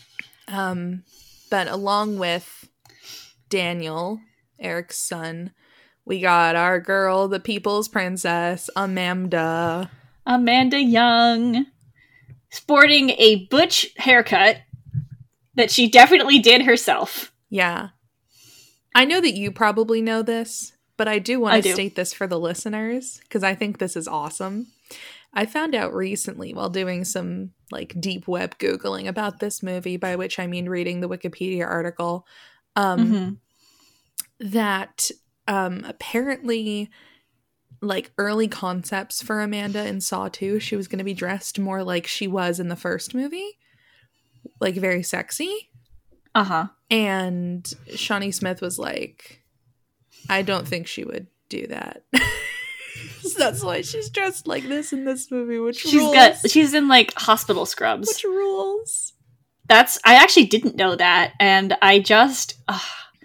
[SPEAKER 1] Um, but along with Daniel, Eric's son, we got our girl, the people's princess, Amanda.
[SPEAKER 2] Amanda Young. Sporting a butch haircut that she definitely did herself.
[SPEAKER 1] Yeah. I know that you probably know this, but I do want
[SPEAKER 2] I
[SPEAKER 1] to
[SPEAKER 2] do.
[SPEAKER 1] state this for the listeners because I think this is awesome. I found out recently while doing some like deep web Googling about this movie, by which I mean reading the Wikipedia article, um,
[SPEAKER 2] Mm-hmm.
[SPEAKER 1] that um, apparently like early concepts for Amanda in Saw two, she was going to be dressed more like she was in the first movie, like very sexy.
[SPEAKER 2] Uh-huh.
[SPEAKER 1] And Shawnee Smith was like, I don't think she would do that. So that's why she's dressed like this in this movie, which
[SPEAKER 2] She's
[SPEAKER 1] rules.
[SPEAKER 2] got she's in like hospital scrubs.
[SPEAKER 1] Which rules.
[SPEAKER 2] That's I actually didn't know that, and I just uh,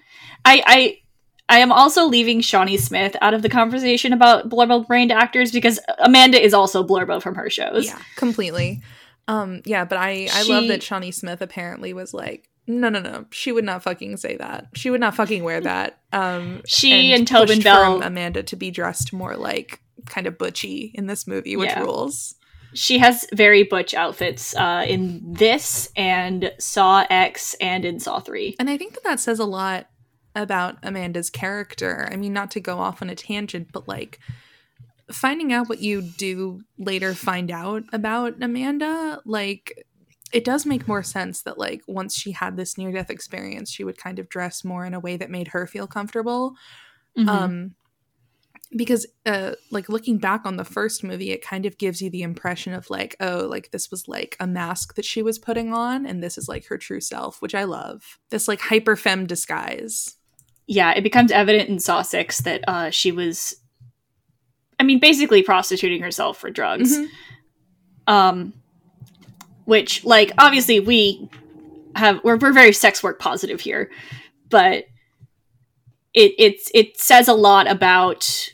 [SPEAKER 2] I I I am also leaving Shawnee Smith out of the conversation about blurbo brained actors because Amanda is also blurbo from her shows.
[SPEAKER 1] Yeah, completely. Um, yeah, but I I
[SPEAKER 2] She-
[SPEAKER 1] love that Shawnee Smith apparently was like, no, no, no, she would not fucking say that. She would not fucking wear that. Um,
[SPEAKER 2] She and
[SPEAKER 1] pushed
[SPEAKER 2] Tobin Bell-
[SPEAKER 1] from Amanda to be dressed more like kind of butchy in this movie, which
[SPEAKER 2] Yeah.
[SPEAKER 1] rules.
[SPEAKER 2] She has very butch outfits uh, in this and Saw X and in Saw three.
[SPEAKER 1] And I think that that says a lot about Amanda's character. I mean, not to go off on a tangent, but like finding out what you do later find out about Amanda, like it does make more sense that like once she had this near-death experience, she would kind of dress more in a way that made her feel comfortable.
[SPEAKER 2] Mhm.
[SPEAKER 1] Um, because uh, like looking back on the first movie, it kind of gives you the impression of like, oh, like this was like a mask that she was putting on, and this is like her true self, which I love. This like hyper femme disguise.
[SPEAKER 2] Yeah, it becomes evident in Saw six that uh, she was, I mean, basically prostituting herself for drugs.
[SPEAKER 1] Mhm.
[SPEAKER 2] Um, which, like, obviously we have, we're, we're very sex work positive here, but it it's it says a lot about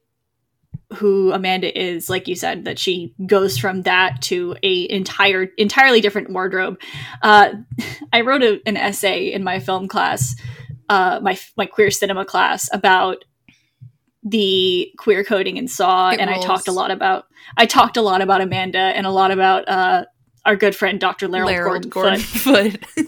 [SPEAKER 2] who Amanda is, like you said, that she goes from that to a entire entirely different wardrobe. Uh, I wrote a, an essay in my film class, uh, my my queer cinema class, about the queer coding in Saw,
[SPEAKER 1] It
[SPEAKER 2] and
[SPEAKER 1] rules.
[SPEAKER 2] I talked a lot about I talked a lot about Amanda and a lot about uh, our good friend Doctor Laryl
[SPEAKER 1] Laryl
[SPEAKER 2] Gordon.
[SPEAKER 1] Gordon
[SPEAKER 2] Foote.
[SPEAKER 1] Foot.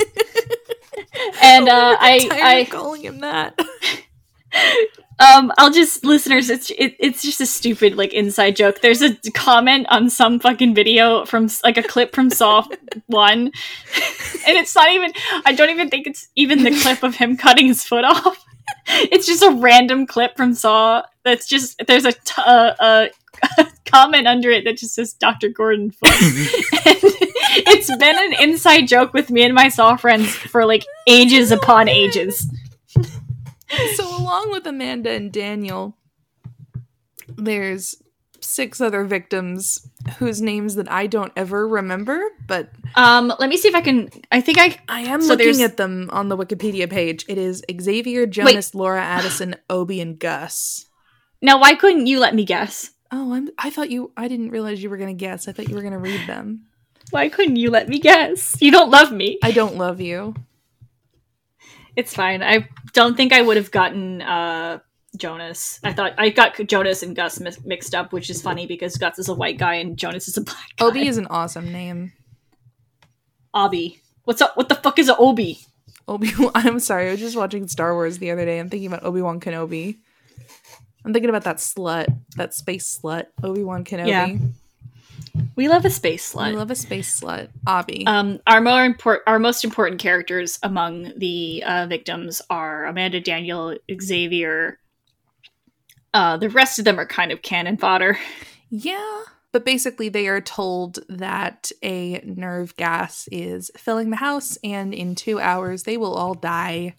[SPEAKER 2] And uh,
[SPEAKER 1] I'm
[SPEAKER 2] I
[SPEAKER 1] tired
[SPEAKER 2] I
[SPEAKER 1] of calling him that.
[SPEAKER 2] Um, I'll just listeners. It's it, it's just a stupid like inside joke. There's a comment on some fucking video from like a clip from Saw one, and it's not even. I don't even think it's even the clip of him cutting his foot off. It's just a random clip from Saw. That's just there's a t- uh, a, a comment under it that just says Doctor Gordon Foot. And it's been an inside joke with me and my Saw friends for like ages upon ages.
[SPEAKER 1] So along with Amanda and Daniel, there's six other victims whose names that I don't ever remember, but
[SPEAKER 2] Um, let me see if I can. I think I.
[SPEAKER 1] I am
[SPEAKER 2] So there's-
[SPEAKER 1] looking at them on the Wikipedia page. It is Xavier, Jonas, Laura, Addison, Obi, and Gus.
[SPEAKER 2] Now, why couldn't you let me guess?
[SPEAKER 1] Oh, I'm, I thought you. I didn't realize you were gonna guess. I thought you were gonna read them.
[SPEAKER 2] Why couldn't you let me guess? You don't love me.
[SPEAKER 1] I don't love you.
[SPEAKER 2] It's fine. I don't think I would have gotten uh, Jonas. I thought I got Jonas and Gus mi- mixed up, which is funny because Gus is a white guy and Jonas is a black guy.
[SPEAKER 1] Obi is an awesome name.
[SPEAKER 2] Obi. What's up? What the fuck is a Obi?
[SPEAKER 1] Obi. I'm sorry. I was just watching Star Wars the other day. I'm thinking about Obi-Wan Kenobi. I'm thinking about that slut, that space slut, Obi-Wan Kenobi.
[SPEAKER 2] Yeah. We love a space
[SPEAKER 1] I
[SPEAKER 2] slut.
[SPEAKER 1] love a space slut. Obi.
[SPEAKER 2] Um, our more import, our most important characters among the uh, victims are Amanda, Daniel, Xavier. Uh, the rest of them are kind of cannon fodder.
[SPEAKER 1] yeah. but basically they are told that a nerve gas is filling the house, and in two hours they will all die.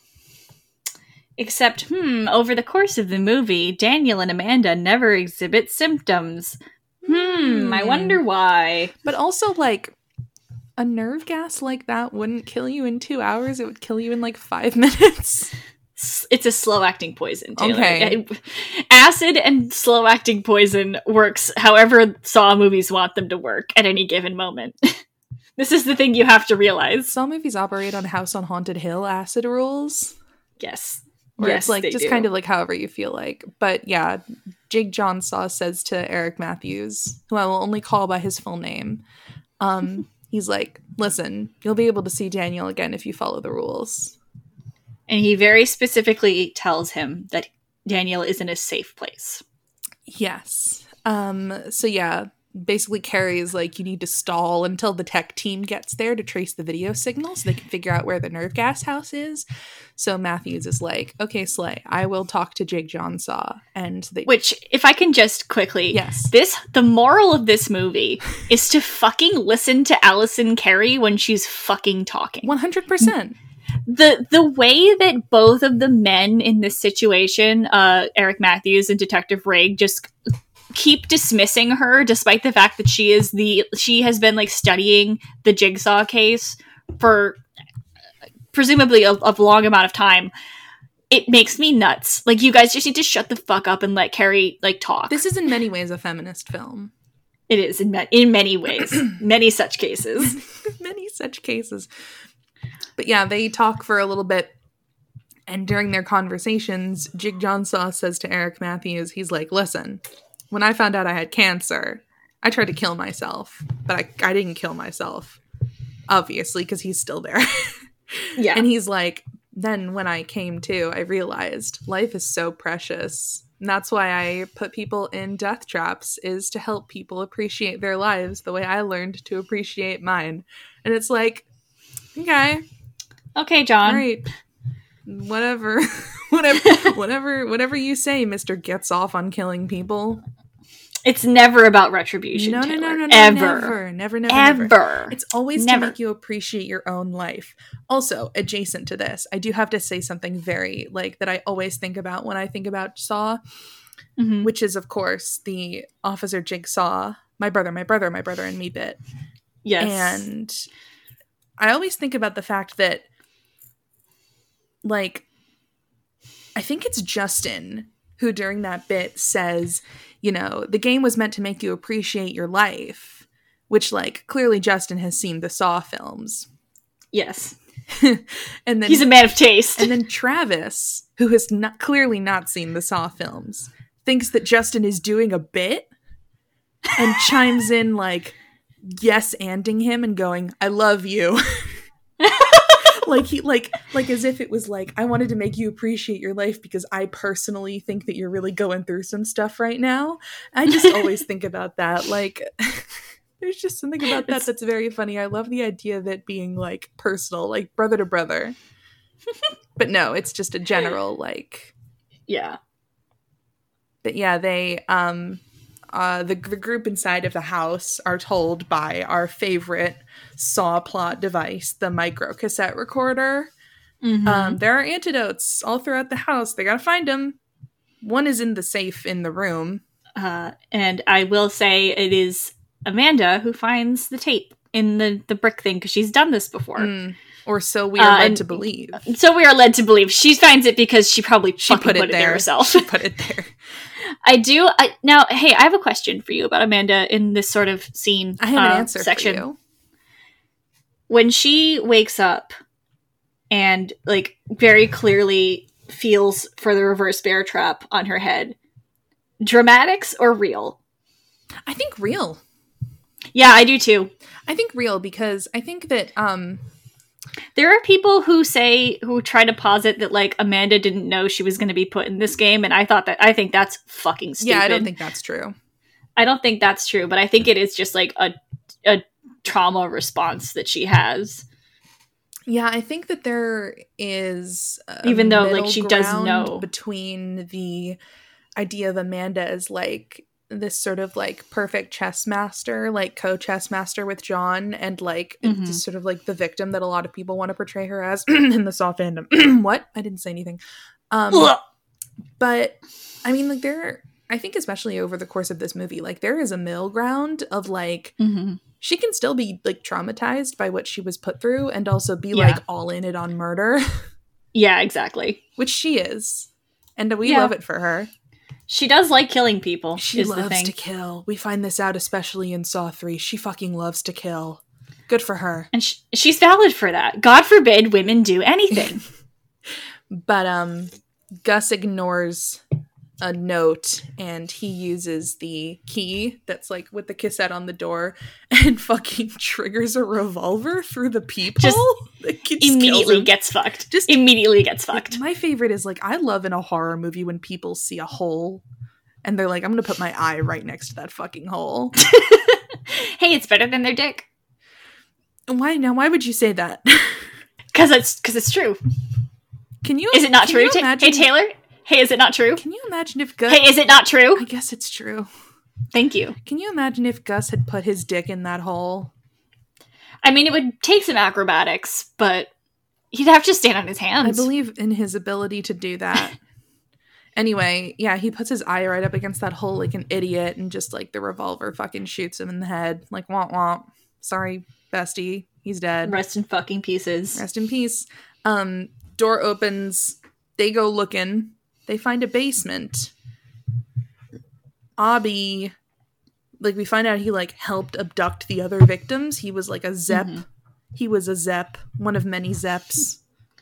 [SPEAKER 2] Except, hmm, over the course of the movie, Daniel and Amanda never exhibit symptoms. Hmm, hmm. I wonder why.
[SPEAKER 1] But also, like, a nerve gas like that wouldn't kill you in two hours. It would kill you in, like, five minutes.
[SPEAKER 2] It's a slow-acting poison, Taylor.
[SPEAKER 1] Okay.
[SPEAKER 2] Acid and slow-acting poison works however Saw movies want them to work at any given moment. This is the thing you have to realize.
[SPEAKER 1] Saw movies operate on House on Haunted Hill acid rules.
[SPEAKER 2] Yes.
[SPEAKER 1] Where
[SPEAKER 2] yes,
[SPEAKER 1] it's like just
[SPEAKER 2] do.
[SPEAKER 1] kind of like however you feel like. But yeah, Jig John Saw says to Eric Matthews, who I will only call by his full name, um, he's like, listen, you'll be able to see Daniel again if you follow the rules.
[SPEAKER 2] And he very specifically tells him that Daniel is in a safe place.
[SPEAKER 1] Yes. Um, so yeah, basically Carrie is like, you need to stall until the tech team gets there to trace the video signal so they can figure out where the nerve gas house is. So Matthews is like, okay, Slay, I will talk to Jig John Saw. And they-
[SPEAKER 2] Which, if I can just quickly,
[SPEAKER 1] yes,
[SPEAKER 2] this the moral of this movie is to fucking listen to Allison Carey when she's fucking talking.
[SPEAKER 1] one hundred percent.
[SPEAKER 2] The the way that both of the men in this situation, uh, Eric Matthews and Detective Rigg, just keep dismissing her, despite the fact that she is the she has been like studying the Jigsaw case for presumably a, a long amount of time. It makes me nuts. Like, you guys just need to shut the fuck up and let Carrie like talk.
[SPEAKER 1] This is in many ways a feminist film.
[SPEAKER 2] It is in ma- in many ways, many such cases,
[SPEAKER 1] many such cases. But yeah, they talk for a little bit. And during their conversations, Jig John Saw says to Eric Matthews, he's like, listen, when I found out I had cancer, I tried to kill myself, but I, I didn't kill myself, obviously, because he's still there.
[SPEAKER 2] Yeah.
[SPEAKER 1] And he's like, then when I came to, I realized life is so precious. And that's why I put people in death traps, is to help people appreciate their lives the way I learned to appreciate mine. And it's like, okay.
[SPEAKER 2] Okay, John.
[SPEAKER 1] All right. Whatever. whatever whatever whatever you say, Mister Gets Off on Killing People.
[SPEAKER 2] It's never about retribution.
[SPEAKER 1] No, no,
[SPEAKER 2] Taylor.
[SPEAKER 1] no, no, no,
[SPEAKER 2] ever.
[SPEAKER 1] never, never, never,
[SPEAKER 2] ever.
[SPEAKER 1] never. It's always
[SPEAKER 2] never.
[SPEAKER 1] to make you appreciate your own life. Also, adjacent to this, I do have to say something very like that I always think about when I think about Saw,
[SPEAKER 2] mm-hmm.
[SPEAKER 1] which is of course the Officer Jigsaw, my brother, my brother, my brother, and me bit.
[SPEAKER 2] Yes,
[SPEAKER 1] and I always think about the fact that, like, I think it's Justin who during that bit says, you know, the game was meant to make you appreciate your life, which, like, clearly Justin has seen the Saw films.
[SPEAKER 2] Yes.
[SPEAKER 1] And then
[SPEAKER 2] he's a man of taste.
[SPEAKER 1] And then Travis, who has not clearly not seen the Saw films, thinks that Justin is doing a bit and chimes in, like, yes-anding him and going, I love you. Like he like like as if it was like, I wanted to make you appreciate your life because I personally think that you're really going through some stuff right now. I just always think about that. Like, there's just something about that that's very funny. I love the idea of it being like personal, like brother to brother. But no, it's just a general like.
[SPEAKER 2] Yeah.
[SPEAKER 1] But yeah, they um uh the the group inside of the house are told by our favorite Saw plot device, the micro cassette recorder. Mm-hmm. Um, there are antidotes all throughout the house. They gotta find them. One is in the safe in the room.
[SPEAKER 2] Uh, and I will say it is Amanda who finds the tape in the, the brick thing, because she's done this before.
[SPEAKER 1] Mm. Or so we are
[SPEAKER 2] uh,
[SPEAKER 1] led to believe.
[SPEAKER 2] So we are led to believe. She finds it because she probably
[SPEAKER 1] she
[SPEAKER 2] fucking
[SPEAKER 1] put it,
[SPEAKER 2] put it
[SPEAKER 1] there.
[SPEAKER 2] there herself.
[SPEAKER 1] She put it there.
[SPEAKER 2] I do. I, now, hey, I have a question for you about Amanda in this sort of scene.
[SPEAKER 1] I have
[SPEAKER 2] uh,
[SPEAKER 1] an answer
[SPEAKER 2] section.
[SPEAKER 1] for you.
[SPEAKER 2] When she wakes up and, like, very clearly feels for the reverse bear trap on her head, dramatics or real?
[SPEAKER 1] I think real.
[SPEAKER 2] Yeah, I do too.
[SPEAKER 1] I think real, because I think that um
[SPEAKER 2] there are people who say, who try to posit that, like, Amanda didn't know she was going to be put in this game, and I thought that, I think that's fucking stupid.
[SPEAKER 1] Yeah, I don't think that's true.
[SPEAKER 2] I don't think that's true, but I think it is just, like, a a trauma response that she has.
[SPEAKER 1] Yeah, I think that there is a
[SPEAKER 2] even though, like, she does know
[SPEAKER 1] between the idea of Amanda as, like, this sort of like perfect chess master, like co-chess master with John, and like
[SPEAKER 2] Mhm.
[SPEAKER 1] just sort of like the victim that a lot of people want to portray her as in the Saw fandom. What? I didn't say anything. Um,
[SPEAKER 2] Ugh.
[SPEAKER 1] but I mean, like there, I think especially over the course of this movie, like there is a middle ground of like,
[SPEAKER 2] Mhm.
[SPEAKER 1] she can still be like traumatized by what she was put through and also be
[SPEAKER 2] Yeah.
[SPEAKER 1] like all in it on murder,
[SPEAKER 2] Yeah, exactly.
[SPEAKER 1] which she is. And we
[SPEAKER 2] Yeah.
[SPEAKER 1] love it for her.
[SPEAKER 2] She does like killing people.
[SPEAKER 1] She
[SPEAKER 2] is the
[SPEAKER 1] loves
[SPEAKER 2] thing.
[SPEAKER 1] to kill. We find this out especially in Saw three. She fucking loves to kill. Good for her.
[SPEAKER 2] And sh- she's valid for that. God forbid women do anything.
[SPEAKER 1] But um Gus ignores a note and he uses the key that's like with the cassette on the door and fucking triggers a revolver through the peephole.
[SPEAKER 2] Just
[SPEAKER 1] That just kills
[SPEAKER 2] Immediately
[SPEAKER 1] him.
[SPEAKER 2] gets fucked.
[SPEAKER 1] Just-
[SPEAKER 2] Immediately gets fucked.
[SPEAKER 1] My favorite is like, I love in a horror movie when people see a hole and they're like, I'm gonna put my eye right next to that fucking hole.
[SPEAKER 2] Hey, it's better than their dick.
[SPEAKER 1] Why now? Why would you say that?
[SPEAKER 2] Because it's because it's true.
[SPEAKER 1] Can you?
[SPEAKER 2] Is it not
[SPEAKER 1] can
[SPEAKER 2] true?
[SPEAKER 1] you
[SPEAKER 2] Ta-
[SPEAKER 1] imagine-
[SPEAKER 2] hey, Taylor. Hey, is it not true?
[SPEAKER 1] Can you imagine if Gus?
[SPEAKER 2] Hey, is it not true?
[SPEAKER 1] I guess it's true.
[SPEAKER 2] Thank you.
[SPEAKER 1] Can you imagine if Gus had put his dick in that hole?
[SPEAKER 2] I mean, it would take some acrobatics, but he'd have to stand on his hands.
[SPEAKER 1] I believe in his ability to do that. Anyway, yeah, he puts his eye right up against that hole like an idiot, and just like the revolver fucking shoots him in the head. Like, womp womp. Sorry, bestie. He's dead.
[SPEAKER 2] Rest in fucking pieces.
[SPEAKER 1] Rest in peace. Um, door opens. They go looking. They find a basement. Abby, like we find out he like helped abduct the other victims. He was like a Zep.
[SPEAKER 2] Mhm.
[SPEAKER 1] He was a Zep, one of many Zeps.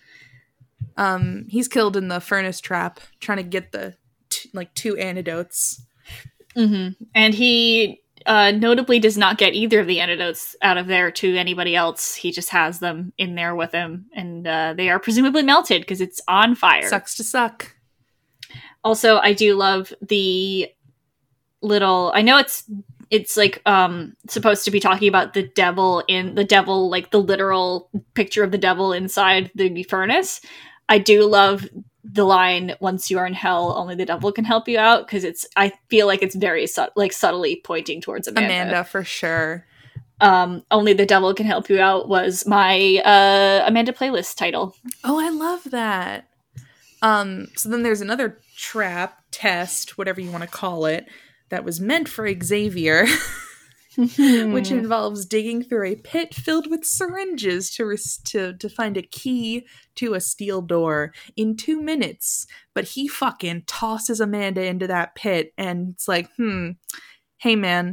[SPEAKER 1] Um, he's killed in the furnace trap, trying to get the t- like two antidotes.
[SPEAKER 2] Mm-hmm. And he uh, notably does not get either of the antidotes out of there to anybody else. He just has them in there with him, and uh, they are presumably melted because it's on fire.
[SPEAKER 1] Sucks to suck.
[SPEAKER 2] Also, I do love the little. I know it's it's like um supposed to be talking about the devil in the devil, like the literal picture of the devil inside the furnace. I do love the line, once you are in hell, only the devil can help you out, because it's I feel like it's very su- like subtly pointing towards Amanda.
[SPEAKER 1] Amanda, for sure.
[SPEAKER 2] Um, only the devil can help you out was my uh Amanda playlist title.
[SPEAKER 1] Oh, I love that. Um, so then there's another trap, test, whatever you want to call it, that was meant for Xavier, which involves digging through a pit filled with syringes to, res- to to find a key to a steel door in two minutes. But he fucking tosses Amanda into that pit, and it's like, hmm, hey man.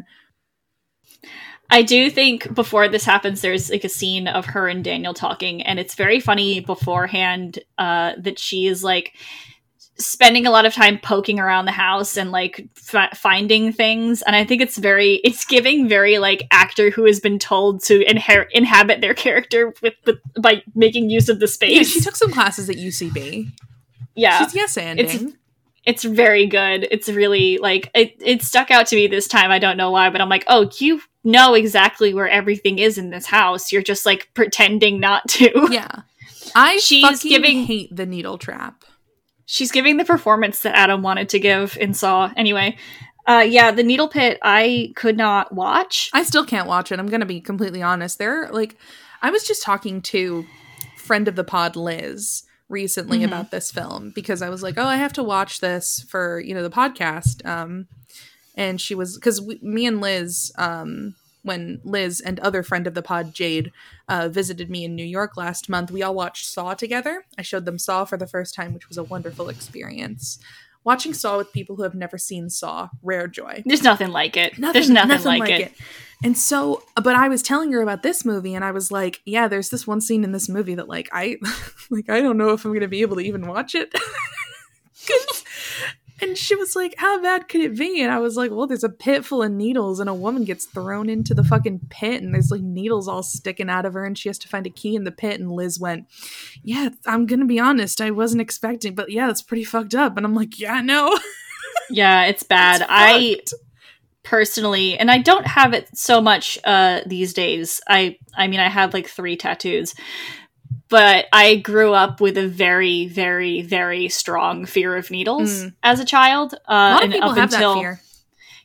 [SPEAKER 2] I do think before this happens, there's like a scene of her and Daniel talking, and it's very funny beforehand uh, that she is like spending a lot of time poking around the house and like f- finding things. And I think it's very, it's giving very like actor who has been told to inher- inhabit their character with, with by making use of the space.
[SPEAKER 1] Yeah, she took some classes at U C B.
[SPEAKER 2] Yeah,
[SPEAKER 1] She's yes-anding.
[SPEAKER 2] it's very good. It's really like it. It stuck out to me this time. I don't know why, but I'm like, oh, you know exactly where everything is in this house. You're just like pretending not to.
[SPEAKER 1] Yeah, I
[SPEAKER 2] She's
[SPEAKER 1] fucking
[SPEAKER 2] giving-
[SPEAKER 1] hate the needle trap.
[SPEAKER 2] She's giving the performance that Adam wanted to give in Saw. Anyway, uh, yeah, the Needle Pit I could not watch.
[SPEAKER 1] I still can't watch it. I'm going to be completely honest. There, like, I was just talking to friend of the pod, Liz, recently
[SPEAKER 2] Mhm.
[SPEAKER 1] about this film because I was like, oh, I have to watch this for, you know, the podcast. Um, and she was, because me and Liz, um, when Liz and other friend of the pod, Jade, uh, visited me in New York last month, we all watched Saw together. I showed them Saw for the first time, which was a wonderful experience. Watching Saw with people who have never seen Saw, rare joy.
[SPEAKER 2] There's nothing like it.
[SPEAKER 1] Nothing,
[SPEAKER 2] There's nothing, like, it.
[SPEAKER 1] And so, but I was telling her about this movie, and I was like, "Yeah, there's this one scene in this movie that, like, I, like, I don't know if I'm gonna be able to even watch it." 'Cause- and she was like, "How bad could it be?" And I was like, "Well, there's a pit full of needles, and a woman gets thrown into the fucking pit, and there's like needles all sticking out of her, and she has to find a key in the pit." And Liz went, "Yeah, I'm gonna be honest, I wasn't expecting, but yeah, that's pretty fucked up." And I'm like, "Yeah, no."
[SPEAKER 2] Yeah, it's bad.
[SPEAKER 1] It's
[SPEAKER 2] I
[SPEAKER 1] fucked.
[SPEAKER 2] personally, and I don't have it so much uh, these days. I, I mean, I have like three tattoos, but I grew up with a very, very, very strong fear of needles
[SPEAKER 1] Mm.
[SPEAKER 2] as a child. Uh,
[SPEAKER 1] A lot of
[SPEAKER 2] and
[SPEAKER 1] people
[SPEAKER 2] up
[SPEAKER 1] have
[SPEAKER 2] until,
[SPEAKER 1] that fear.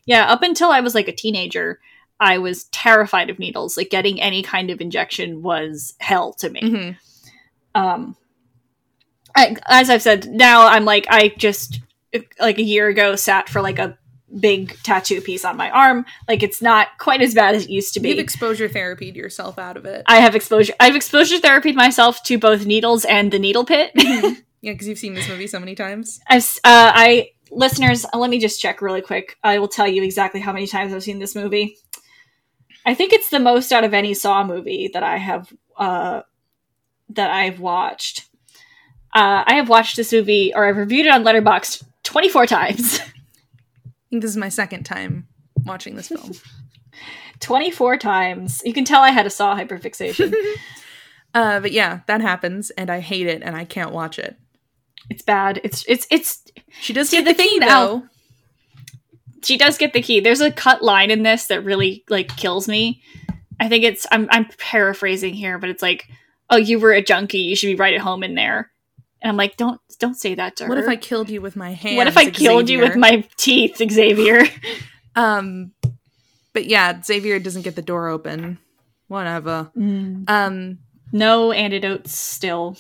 [SPEAKER 2] Yeah, up until I was like a teenager, I was terrified of needles. Like getting any kind of injection was hell to me.
[SPEAKER 1] Mm-hmm.
[SPEAKER 2] Um, I, as I've said, now I'm like, I just like a year ago sat for like a big tattoo piece on my arm. Like it's not quite as bad as it used to be.
[SPEAKER 1] You've exposure therapied yourself out of it.
[SPEAKER 2] I have exposure. I've exposure therapied myself to both needles and the needle pit.
[SPEAKER 1] Mm-hmm. Yeah, because you've seen this movie so many times.
[SPEAKER 2] I've, uh, I listeners, let me just check really quick. I will tell you exactly how many times I've seen this movie. I think it's the most out of any Saw movie that I have uh, that I've watched. Uh, I have watched this movie, or I've reviewed it on Letterboxd twenty-four times.
[SPEAKER 1] I think this is my second time watching this film.
[SPEAKER 2] twenty-four times. You can tell I had a Saw hyperfixation.
[SPEAKER 1] uh, but yeah, that happens, and I hate it, and I can't watch it.
[SPEAKER 2] It's bad. It's it's it's.
[SPEAKER 1] She does
[SPEAKER 2] See,
[SPEAKER 1] get the,
[SPEAKER 2] the
[SPEAKER 1] key,
[SPEAKER 2] thing
[SPEAKER 1] though.
[SPEAKER 2] now- She does get the key. There's a cut line in this that really like kills me. I think it's I'm I'm paraphrasing here, but it's like, "Oh, you were a junkie. You should be right at home in there." And I'm like, "Don't don't say that to her."
[SPEAKER 1] What if I killed you with my hands?
[SPEAKER 2] What if I killed you with my teeth, Xavier?
[SPEAKER 1] um, but yeah, Xavier doesn't get the door open. Whatever.
[SPEAKER 2] Mm.
[SPEAKER 1] Um,
[SPEAKER 2] No antidotes still.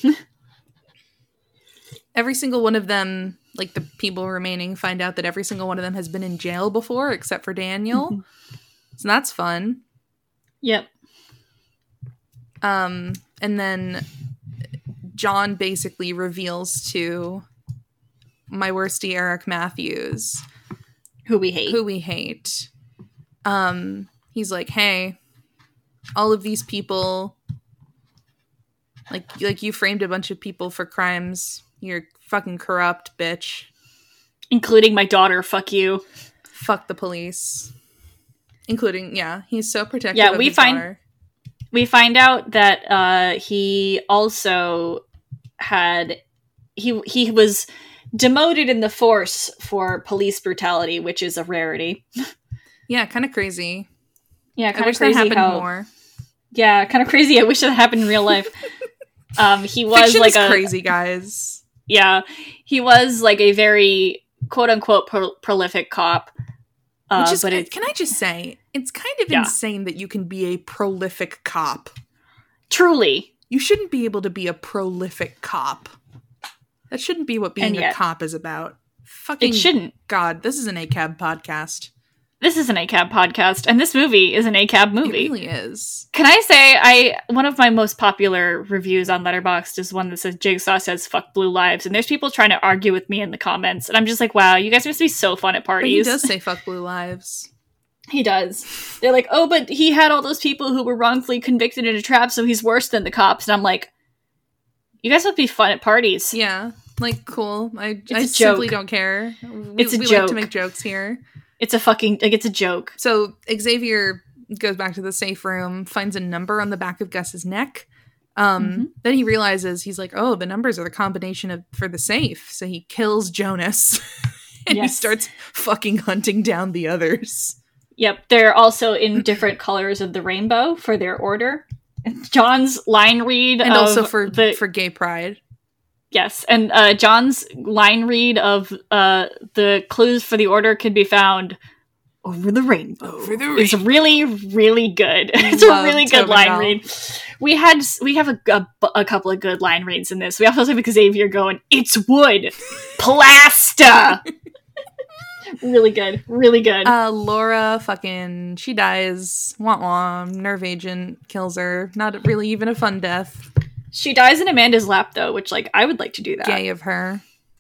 [SPEAKER 1] every single one of them, like the people remaining, find out that every single one of them has been in jail before, except for Daniel.
[SPEAKER 2] Mhm.
[SPEAKER 1] So that's fun.
[SPEAKER 2] Yep.
[SPEAKER 1] Um, and then John basically reveals to my worsty Eric Matthews,
[SPEAKER 2] Who we hate.
[SPEAKER 1] who we hate. Um, he's like, hey, all of these people, like, like you framed a bunch of people for crimes. You're fucking corrupt, bitch.
[SPEAKER 2] Including my daughter, fuck you.
[SPEAKER 1] Fuck the police. Including, yeah, he's so protective
[SPEAKER 2] Yeah,
[SPEAKER 1] of
[SPEAKER 2] we
[SPEAKER 1] his
[SPEAKER 2] find-
[SPEAKER 1] daughter.
[SPEAKER 2] We find out that uh, he also had he he was demoted in the force for police brutality, which is a rarity.
[SPEAKER 1] Yeah, kind of crazy.
[SPEAKER 2] Yeah,
[SPEAKER 1] I
[SPEAKER 2] kind
[SPEAKER 1] wish
[SPEAKER 2] of crazy
[SPEAKER 1] that happened
[SPEAKER 2] how.
[SPEAKER 1] more.
[SPEAKER 2] Yeah, kind of crazy. I wish that happened in real life. um, he was
[SPEAKER 1] Fiction
[SPEAKER 2] like
[SPEAKER 1] is
[SPEAKER 2] a
[SPEAKER 1] crazy, guys.
[SPEAKER 2] yeah, he was like a very quote unquote pro- prolific cop. Uh,
[SPEAKER 1] Which is,
[SPEAKER 2] but it,
[SPEAKER 1] can I just say, it's kind of
[SPEAKER 2] Yeah.
[SPEAKER 1] insane that you can be a prolific cop.
[SPEAKER 2] truly,
[SPEAKER 1] You shouldn't be able to be a prolific cop. That shouldn't be what being
[SPEAKER 2] And
[SPEAKER 1] a
[SPEAKER 2] yet-
[SPEAKER 1] cop is about. Fucking
[SPEAKER 2] it shouldn't.
[SPEAKER 1] God, this is an A C A B podcast.
[SPEAKER 2] This is an A C A B podcast, and this movie is an A C A B movie.
[SPEAKER 1] It really is.
[SPEAKER 2] Can I say I one of my most popular reviews on Letterboxd is one that says Jigsaw says fuck blue lives, and there's people trying to argue with me in the comments, and I'm just like, wow, you guys must be so fun at
[SPEAKER 1] But he
[SPEAKER 2] parties.
[SPEAKER 1] does say fuck blue lives.
[SPEAKER 2] He does. They're like, oh, but he had all those people who were wrongfully convicted in a trap, so he's worse than the cops. And I'm like, you guys must be fun at parties.
[SPEAKER 1] Yeah. Like, cool. I, I
[SPEAKER 2] a
[SPEAKER 1] simply
[SPEAKER 2] joke.
[SPEAKER 1] don't care. We,
[SPEAKER 2] It's a
[SPEAKER 1] we like to
[SPEAKER 2] joke.
[SPEAKER 1] make jokes here.
[SPEAKER 2] It's a fucking like it's a joke.
[SPEAKER 1] So Xavier goes back to the safe room, finds a number on the back of Gus's neck. Um,
[SPEAKER 2] Mhm.
[SPEAKER 1] Then he realizes, he's like, oh, the numbers are the combination of for the safe. So he kills Jonas and he
[SPEAKER 2] Yes.
[SPEAKER 1] starts fucking hunting down the others.
[SPEAKER 2] Yep, they're also in different colors of the rainbow for their order. John's line read
[SPEAKER 1] And
[SPEAKER 2] of
[SPEAKER 1] also for
[SPEAKER 2] the
[SPEAKER 1] for gay pride.
[SPEAKER 2] yes, and uh, John's line read of uh, the clues for the order can be found over the rainbow.
[SPEAKER 1] Over the
[SPEAKER 2] It's really, really good. It's
[SPEAKER 1] Love
[SPEAKER 2] a really good
[SPEAKER 1] Tobin
[SPEAKER 2] line
[SPEAKER 1] Bell.
[SPEAKER 2] read. We had we have a, a, a couple of good line reads in this. We also have Xavier going, "It's wood, plaster." Really good, really good.
[SPEAKER 1] Uh, Laura fucking, she dies. Wah wah. Nerve agent kills her. Not really even a fun death.
[SPEAKER 2] She dies in Amanda's lap, though, which like I would like to do that.
[SPEAKER 1] Gay of her.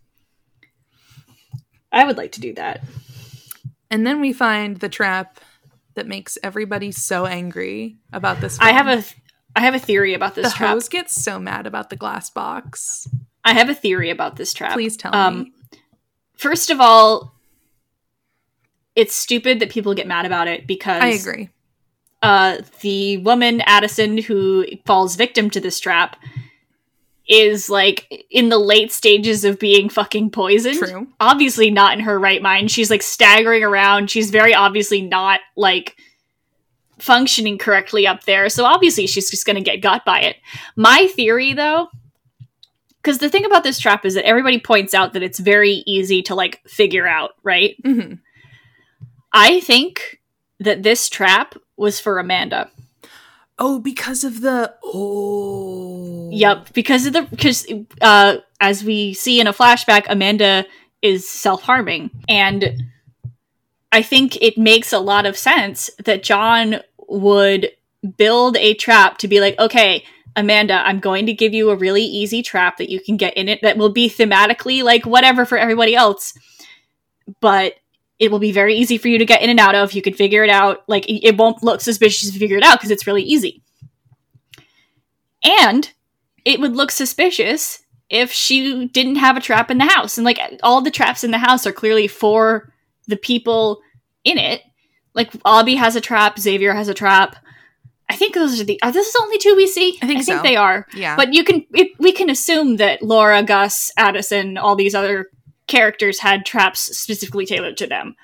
[SPEAKER 2] I would like to do that.
[SPEAKER 1] And then we find the trap that makes everybody so angry about this
[SPEAKER 2] I
[SPEAKER 1] film.
[SPEAKER 2] have a, I have a theory about
[SPEAKER 1] The
[SPEAKER 2] this trap.
[SPEAKER 1] host gets so mad about the glass box.
[SPEAKER 2] I have a theory about this trap.
[SPEAKER 1] Please tell
[SPEAKER 2] Um,
[SPEAKER 1] me.
[SPEAKER 2] First of all, it's stupid that people get mad about it because
[SPEAKER 1] I agree.
[SPEAKER 2] uh, the woman, Addison, who falls victim to this trap is like in the late stages of being fucking poisoned.
[SPEAKER 1] True.
[SPEAKER 2] Obviously not in her right mind. She's like staggering around. She's very obviously not like functioning correctly up there. So obviously she's just going to get got by it. My theory though, because the thing about this trap is that everybody points out that it's very easy to like figure out, right?
[SPEAKER 1] Mm-hmm.
[SPEAKER 2] I think that this trap was for Amanda.
[SPEAKER 1] Oh, because of the oh.
[SPEAKER 2] Yep, because of the because uh, as we see in a flashback, Amanda is self-harming, and I think it makes a lot of sense that John would build a trap to be like, okay, Amanda, I'm going to give you a really easy trap that you can get in it that will be thematically like whatever for everybody else, but it will be very easy for you to get in and out of. You can figure it out. Like, it won't look suspicious if you figure it out because it's really easy. And it would look suspicious if she didn't have a trap in the house. And, like, all the traps in the house are clearly for the people in it. Like, Abby has a trap. Xavier has a trap. I think those are the... Are those the only two we see?
[SPEAKER 1] I think
[SPEAKER 2] I
[SPEAKER 1] so.
[SPEAKER 2] think they are.
[SPEAKER 1] Yeah.
[SPEAKER 2] But you can... It, we can assume that Laura, Gus, Addison, all these other characters had traps specifically tailored to them.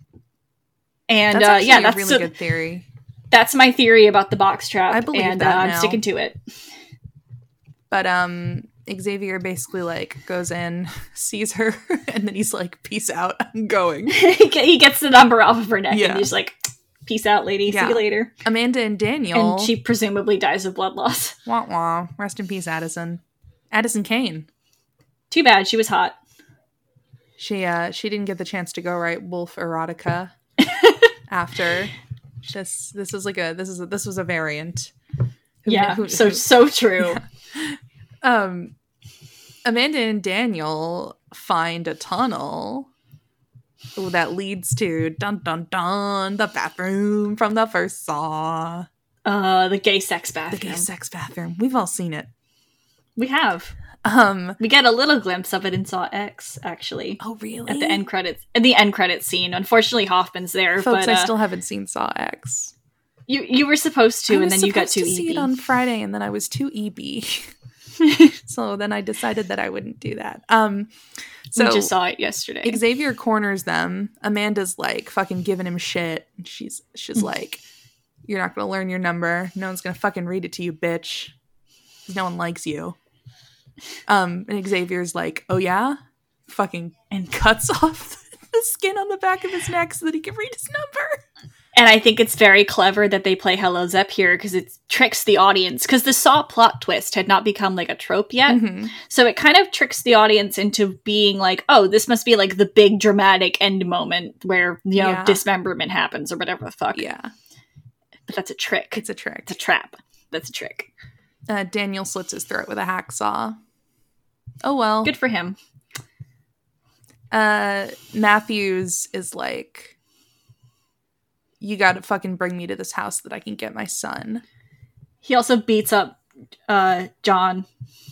[SPEAKER 2] And,
[SPEAKER 1] that's
[SPEAKER 2] uh, yeah, that's
[SPEAKER 1] a really
[SPEAKER 2] so,
[SPEAKER 1] good theory.
[SPEAKER 2] That's my theory about the box trap.
[SPEAKER 1] I believe
[SPEAKER 2] and
[SPEAKER 1] that
[SPEAKER 2] uh, I'm
[SPEAKER 1] now.
[SPEAKER 2] sticking to it.
[SPEAKER 1] But um, Xavier basically like goes in, sees her, and then he's like, "Peace out, I'm going."
[SPEAKER 2] He gets the number off of her neck,
[SPEAKER 1] Yeah.
[SPEAKER 2] and he's like, "Peace out, lady.
[SPEAKER 1] Yeah.
[SPEAKER 2] See you later."
[SPEAKER 1] Amanda and Daniel.
[SPEAKER 2] And she presumably dies of blood loss.
[SPEAKER 1] Wah wah. Rest in peace, Addison. Addison Kane.
[SPEAKER 2] Too bad, she was hot.
[SPEAKER 1] She uh she didn't get the chance to go write Wolf Erotica after this. This was like a this is a, this was a variant. Who-
[SPEAKER 2] Yeah,
[SPEAKER 1] who-
[SPEAKER 2] so
[SPEAKER 1] who-
[SPEAKER 2] so true.
[SPEAKER 1] Yeah. Um, Amanda and Daniel find a tunnel that leads to dun dun dun the bathroom from the first Saw.
[SPEAKER 2] Uh, the gay sex
[SPEAKER 1] The
[SPEAKER 2] bathroom.
[SPEAKER 1] gay sex bathroom. We've all seen it.
[SPEAKER 2] We have.
[SPEAKER 1] Um.
[SPEAKER 2] We get a little glimpse of it in Saw X, actually.
[SPEAKER 1] Oh, really?
[SPEAKER 2] At the end credits, in the end credits scene. Unfortunately, Hoffman's there,
[SPEAKER 1] Folks,
[SPEAKER 2] but uh,
[SPEAKER 1] I still haven't seen Saw X.
[SPEAKER 2] you you were supposed to,
[SPEAKER 1] I
[SPEAKER 2] and
[SPEAKER 1] was
[SPEAKER 2] then you got
[SPEAKER 1] supposed
[SPEAKER 2] too
[SPEAKER 1] to see
[SPEAKER 2] E B.
[SPEAKER 1] it on Friday, and then I was too E B. So then I decided that I wouldn't do that. Um. So
[SPEAKER 2] we just saw it yesterday.
[SPEAKER 1] Xavier corners them. Amanda's like fucking giving him shit. And she's she's like, "You're not gonna learn your number. No one's gonna fucking read it to you, bitch. 'Cause no one likes you." Um, and Xavier's like, "Oh yeah," fucking and cuts off the skin on the back of his neck so that he can read his number.
[SPEAKER 2] And I think it's very clever that they play Hello Zep here because it tricks the audience. Because the Saw plot twist had not become like a trope yet.
[SPEAKER 1] Mm-hmm.
[SPEAKER 2] So it kind of tricks the audience into being like, oh, this must be like the big dramatic end moment where, you know,
[SPEAKER 1] Yeah.
[SPEAKER 2] dismemberment happens or whatever the fuck.
[SPEAKER 1] Yeah,
[SPEAKER 2] But that's a trick.
[SPEAKER 1] it's a trick.
[SPEAKER 2] It's a trap. That's a trick.
[SPEAKER 1] Uh, Daniel slits his throat with a hacksaw. Oh well.
[SPEAKER 2] Good for him.
[SPEAKER 1] Uh, Matthews is like, "You gotta fucking bring me to this house so that I can get my son."
[SPEAKER 2] He also beats up uh, John.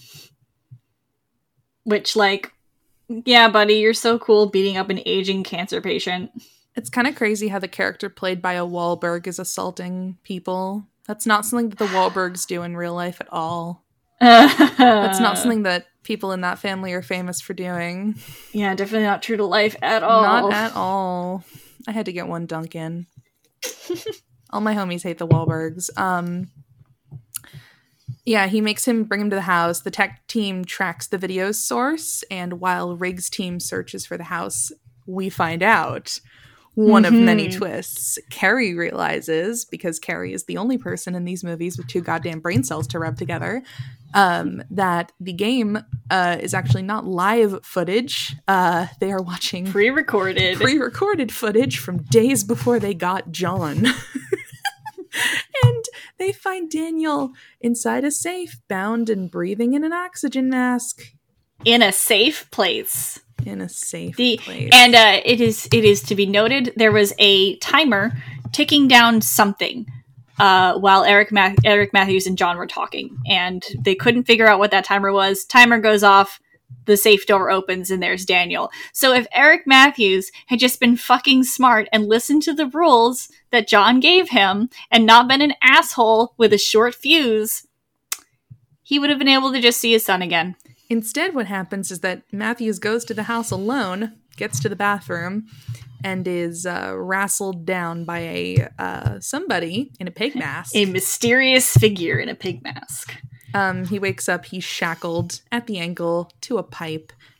[SPEAKER 2] Which, like, yeah, buddy, you're so cool beating up an aging cancer patient.
[SPEAKER 1] It's kind of crazy how the character played by a Wahlberg is assaulting people. That's not something that the Wahlbergs do in real life at all. That's
[SPEAKER 2] That's
[SPEAKER 1] not something that people in that family are famous for doing.
[SPEAKER 2] Yeah, definitely not true to life at all.
[SPEAKER 1] Not at all. I had to get one dunk in. All my homies hate the Wahlbergs. Um, yeah, he makes him bring him to the house. The tech team tracks the video source, and while Riggs' team searches for the house, we find out one
[SPEAKER 2] Mhm.
[SPEAKER 1] of many twists. Carrie realizes, because Carrie is the only person in these movies with two goddamn brain cells to rub together, um, that the game uh, is actually not live footage. Uh, they are watching
[SPEAKER 2] Pre-recorded.
[SPEAKER 1] pre-recorded footage from days before they got John. And they find Daniel inside a safe, bound and breathing in an oxygen mask.
[SPEAKER 2] in a safe place.
[SPEAKER 1] In a safe
[SPEAKER 2] The
[SPEAKER 1] place.
[SPEAKER 2] and uh, it is it is to be noted there was a timer ticking down something uh, while Eric Ma- Eric Matthews and John were talking, and they couldn't figure out what that timer was. Timer goes off, the safe door opens, and there's Daniel. So if Eric Matthews had just been fucking smart and listened to the rules that John gave him and not been an asshole with a short fuse, he would have been able to just see his son again.
[SPEAKER 1] Instead, what happens is that Matthews goes to the house alone, gets to the bathroom, and is uh, wrestled down by a uh, somebody in a pig mask.
[SPEAKER 2] A mysterious figure in a pig mask.
[SPEAKER 1] Um, he wakes up, he's shackled at the ankle to a pipe,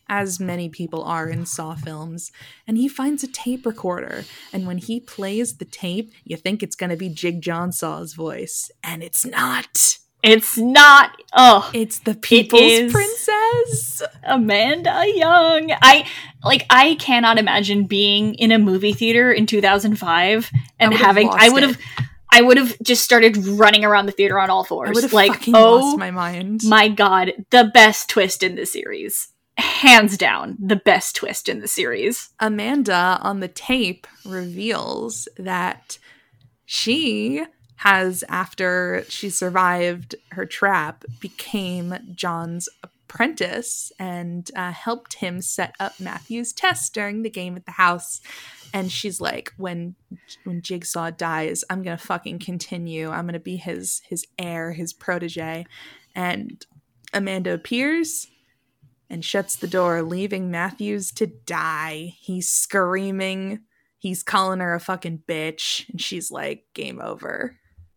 [SPEAKER 1] as many people are in Saw films, and he finds a tape recorder. And when he plays the tape, you think it's going to be Jig John Saw's voice, and it's not.
[SPEAKER 2] It's not. Oh,
[SPEAKER 1] it's the People's
[SPEAKER 2] it
[SPEAKER 1] Princess,
[SPEAKER 2] Amanda Young. I like. I cannot imagine being in a movie theater in two thousand five and I having. I would have. I would have just started running around the theater on all fours.
[SPEAKER 1] I would have
[SPEAKER 2] like,
[SPEAKER 1] fucking
[SPEAKER 2] oh,
[SPEAKER 1] lost my mind.
[SPEAKER 2] My God, the best twist in the series. Hands down, the best twist in the series.
[SPEAKER 1] Amanda on the tape reveals that she has, after she survived her trap, became John's apprentice and uh, helped him set up Matthew's test during the game at the house. And she's like, when when Jigsaw dies, I'm gonna fucking continue. I'm gonna be his his heir, his protege. And Amanda appears and shuts the door, leaving Matthews to die. He's screaming. He's calling her a fucking bitch. And she's like, game over.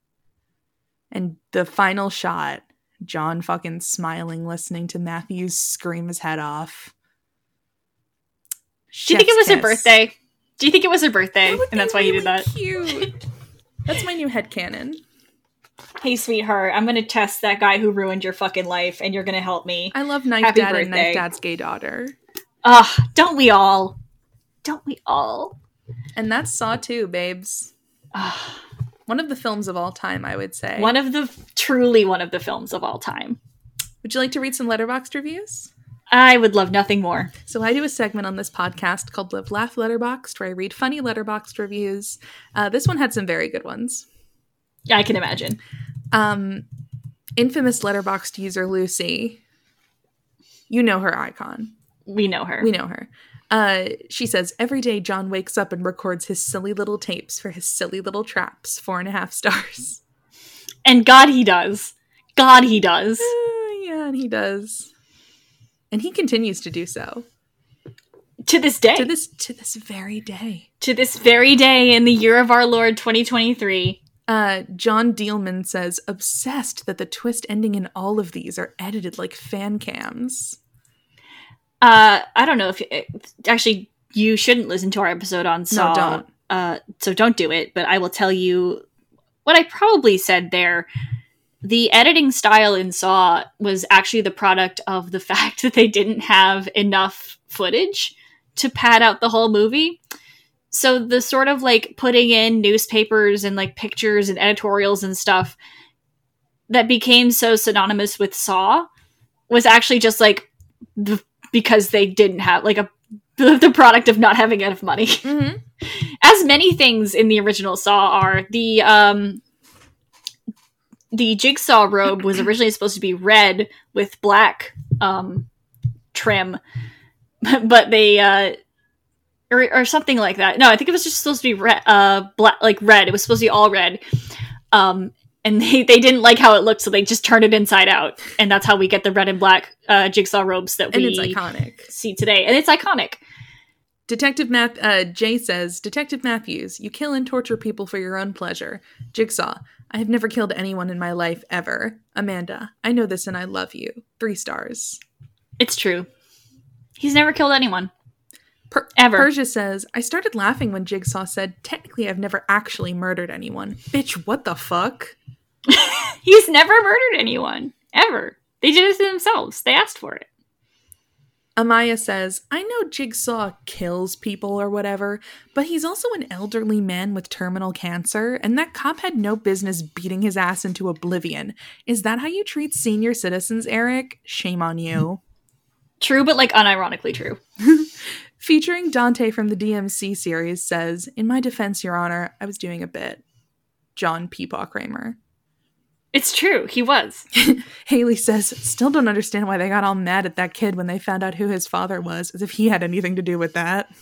[SPEAKER 1] And the final shot, John fucking smiling, listening to Matthews scream his head off.
[SPEAKER 2] Do you think it was kiss. her birthday? Do you think it was her birthday,
[SPEAKER 1] that
[SPEAKER 2] and that's
[SPEAKER 1] really
[SPEAKER 2] why he did that?
[SPEAKER 1] Cute. That's my new headcanon.
[SPEAKER 2] Hey, sweetheart, I'm gonna test that guy who ruined your fucking life, and you're gonna help me.
[SPEAKER 1] I love Knife
[SPEAKER 2] Happy
[SPEAKER 1] Dad
[SPEAKER 2] birthday.
[SPEAKER 1] and Knife Dad's gay daughter.
[SPEAKER 2] Ugh, don't we all? Don't we all?
[SPEAKER 1] And that's Saw two, babes. One of the films of all time, I would say.
[SPEAKER 2] One of the, truly one of the films of all time.
[SPEAKER 1] Would you like to read some Letterboxd reviews?
[SPEAKER 2] I would love nothing more.
[SPEAKER 1] So I do a segment on this podcast called Live Laugh Letterboxd, where I read funny Letterboxd reviews. Uh, this one had some very good ones.
[SPEAKER 2] Yeah, I can imagine.
[SPEAKER 1] Um, infamous Letterboxd user Lucy. You know her icon.
[SPEAKER 2] We know her.
[SPEAKER 1] We know her. Uh, she says, every day John wakes up and records his silly little tapes for his silly little traps. Four and a half stars.
[SPEAKER 2] And God, he does. God, he does.
[SPEAKER 1] Uh, yeah, and he does. And he continues to do so.
[SPEAKER 2] To this day.
[SPEAKER 1] To this to this very day.
[SPEAKER 2] To this very day in the year of our Lord twenty twenty-three.
[SPEAKER 1] Uh, John Dealman says, obsessed that the twist ending in all of these are edited like fan cams.
[SPEAKER 2] Uh, I don't know if... Actually, you shouldn't listen to our episode on Saw.
[SPEAKER 1] No, don't.
[SPEAKER 2] Uh, so don't do it, but I will tell you what I probably said there. The editing style in Saw was actually the product of the fact that they didn't have enough footage to pad out the whole movie. So the sort of like putting in newspapers and like pictures and editorials and stuff that became so synonymous with Saw was actually just like the, because they didn't have like a the product of not having enough money.
[SPEAKER 1] Mm-hmm.
[SPEAKER 2] As many things in the original Saw are. The um The Jigsaw robe was originally supposed to be red with black um, trim, but they, uh, or, or something like that. No, I think it was just supposed to be red, uh, black, like red. It was supposed to be all red. Um, and they, they didn't like how it looked, so they just turned it inside out. And that's how we get the red and black uh, Jigsaw robes that
[SPEAKER 1] and
[SPEAKER 2] we
[SPEAKER 1] it's iconic.
[SPEAKER 2] see today. And it's iconic.
[SPEAKER 1] Detective Math- uh, Jay says, Detective Matthews, you kill and torture people for your own pleasure. Jigsaw, I have never killed anyone in my life, ever. Amanda, I know this and I love you. Three stars.
[SPEAKER 2] It's true. He's never killed anyone.
[SPEAKER 1] Per-
[SPEAKER 2] Ever.
[SPEAKER 1] Persia says, I started laughing when Jigsaw said, technically I've never actually murdered anyone. Bitch, what the fuck?
[SPEAKER 2] He's never murdered anyone. Ever. They did it to themselves. They asked for it.
[SPEAKER 1] Amaya says, I know Jigsaw kills people or whatever, but he's also an elderly man with terminal cancer, and that cop had no business beating his ass into oblivion. Is that how you treat senior citizens, Eric? Shame on you.
[SPEAKER 2] True, but like unironically true.
[SPEAKER 1] Featuring Dante from the D M C series says, in my defense, Your Honor, I was doing a bit. John Peepaw Kramer.
[SPEAKER 2] It's true, he was.
[SPEAKER 1] Haley says, still don't understand why they got all mad at that kid when they found out who his father was, as if he had anything to do with that.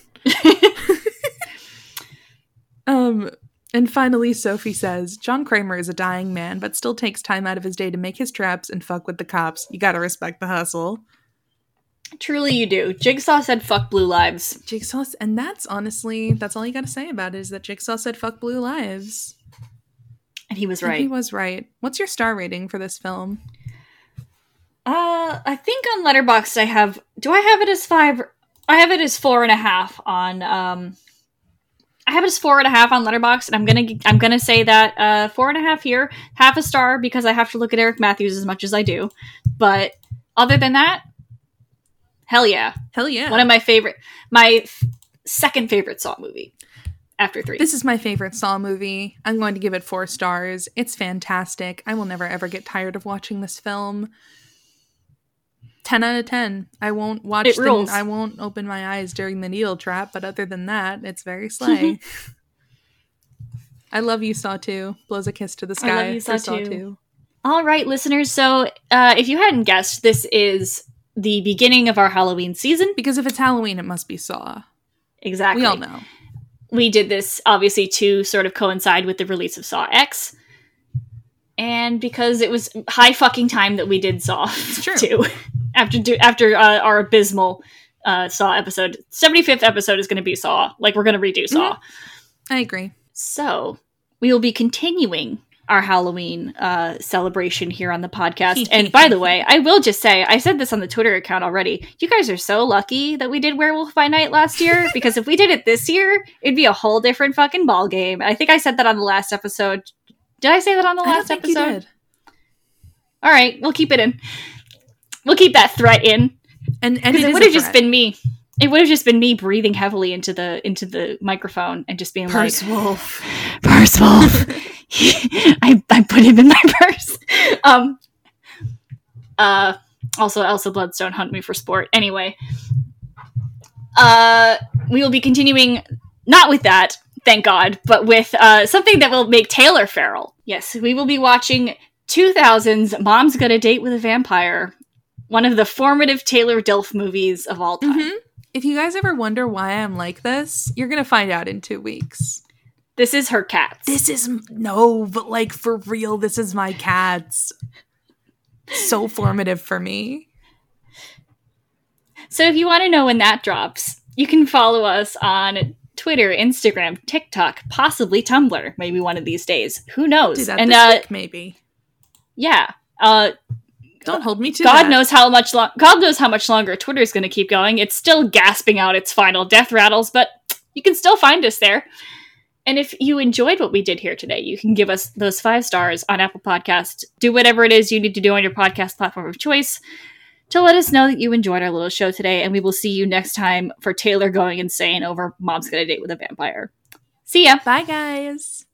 [SPEAKER 1] um, and finally, Sophie says, John Kramer is a dying man, but still takes time out of his day to make his traps and fuck with the cops. You gotta respect the hustle.
[SPEAKER 2] Truly you do. Jigsaw said fuck blue lives.
[SPEAKER 1] Jigsaw, and that's honestly, that's all you gotta say about it, is that Jigsaw said fuck blue lives.
[SPEAKER 2] And he was right.
[SPEAKER 1] And he was right. What's your star rating for this film?
[SPEAKER 2] Uh, I think on Letterboxd I have do I have it as five? I have it as four and a half on. Um, I have it as four and a half on Letterboxd, and I'm gonna I'm gonna say that uh, four and a half here, half a star because I have to look at Eric Matthews as much as I do. But other than that, hell yeah,
[SPEAKER 1] hell yeah,
[SPEAKER 2] one of my favorite, my f- second favorite Saw movie after three.
[SPEAKER 1] This is my favorite Saw movie. I'm going to give it four stars. It's fantastic. I will never ever get tired of watching this film. ten out of ten. I won't watch
[SPEAKER 2] it
[SPEAKER 1] the,
[SPEAKER 2] rules.
[SPEAKER 1] I won't open my eyes during the needle trap, but other than that, it's very slay. I love you, Saw two. Blows a kiss to the sky.
[SPEAKER 2] I love you, Saw,
[SPEAKER 1] Saw
[SPEAKER 2] two.
[SPEAKER 1] two.
[SPEAKER 2] All right, listeners. So, uh, if you hadn't guessed, this is the beginning of our Halloween season.
[SPEAKER 1] Because if it's Halloween, it must be Saw.
[SPEAKER 2] Exactly.
[SPEAKER 1] We all know.
[SPEAKER 2] We did this, obviously, to sort of coincide with the release of Saw X. And because it was high fucking time that we did Saw two. After do, after uh, our abysmal uh, Saw episode. seventy-fifth episode is going to be Saw. Like, we're going to redo Saw.
[SPEAKER 1] Mm-hmm. I agree.
[SPEAKER 2] So, we will be continuing our Halloween uh, celebration here on the podcast. And by the way, I will just say, I said this on the Twitter account already, you guys are so lucky that we did Werewolf by Night last year, because if we did it this year, it'd be a whole different fucking ball game. I think I said that on the last episode. Did I say that on the last
[SPEAKER 1] I don't think
[SPEAKER 2] episode?
[SPEAKER 1] You did.
[SPEAKER 2] All right, we'll keep it in. We'll keep that threat in.
[SPEAKER 1] And and
[SPEAKER 2] it,
[SPEAKER 1] it
[SPEAKER 2] it would have just been me. It would have just been me breathing heavily into the into the microphone and just being
[SPEAKER 1] Purse
[SPEAKER 2] like,
[SPEAKER 1] Wolf.
[SPEAKER 2] Purse Wolf. I, I put him in my purse. Um. Uh. Also, Elsa Bloodstone, hunt me for sport. Anyway. Uh. We will be continuing, not with that, thank God, but with uh something that will make Taylor feral. Yes, we will be watching two thousands Mom's Got a Date with a Vampire. One of the formative Taylor Dilf movies of all time.
[SPEAKER 1] Mm-hmm. If you guys ever wonder why I'm like this, you're going to find out in two weeks.
[SPEAKER 2] This is her cats.
[SPEAKER 1] This is, no, but like for real, this is my cats. So formative for me.
[SPEAKER 2] So if you want to know when that drops, you can follow us on Twitter, Instagram, TikTok, possibly Tumblr, maybe one of these days. Who knows?
[SPEAKER 1] Do that
[SPEAKER 2] and
[SPEAKER 1] this
[SPEAKER 2] uh,
[SPEAKER 1] week, maybe.
[SPEAKER 2] Yeah. Uh,
[SPEAKER 1] Don't hold me to
[SPEAKER 2] God
[SPEAKER 1] that.
[SPEAKER 2] knows how much lo- God knows how much longer Twitter's going to keep going. It's still gasping out its final death rattles, but you can still find us there. And if you enjoyed what we did here today, you can give us those five stars on Apple Podcasts. Do whatever it is you need to do on your podcast platform of choice to let us know that you enjoyed our little show today. And we will see you next time for Taylor going insane over Mom's Got a Date with a Vampire. See ya.
[SPEAKER 1] Bye, guys.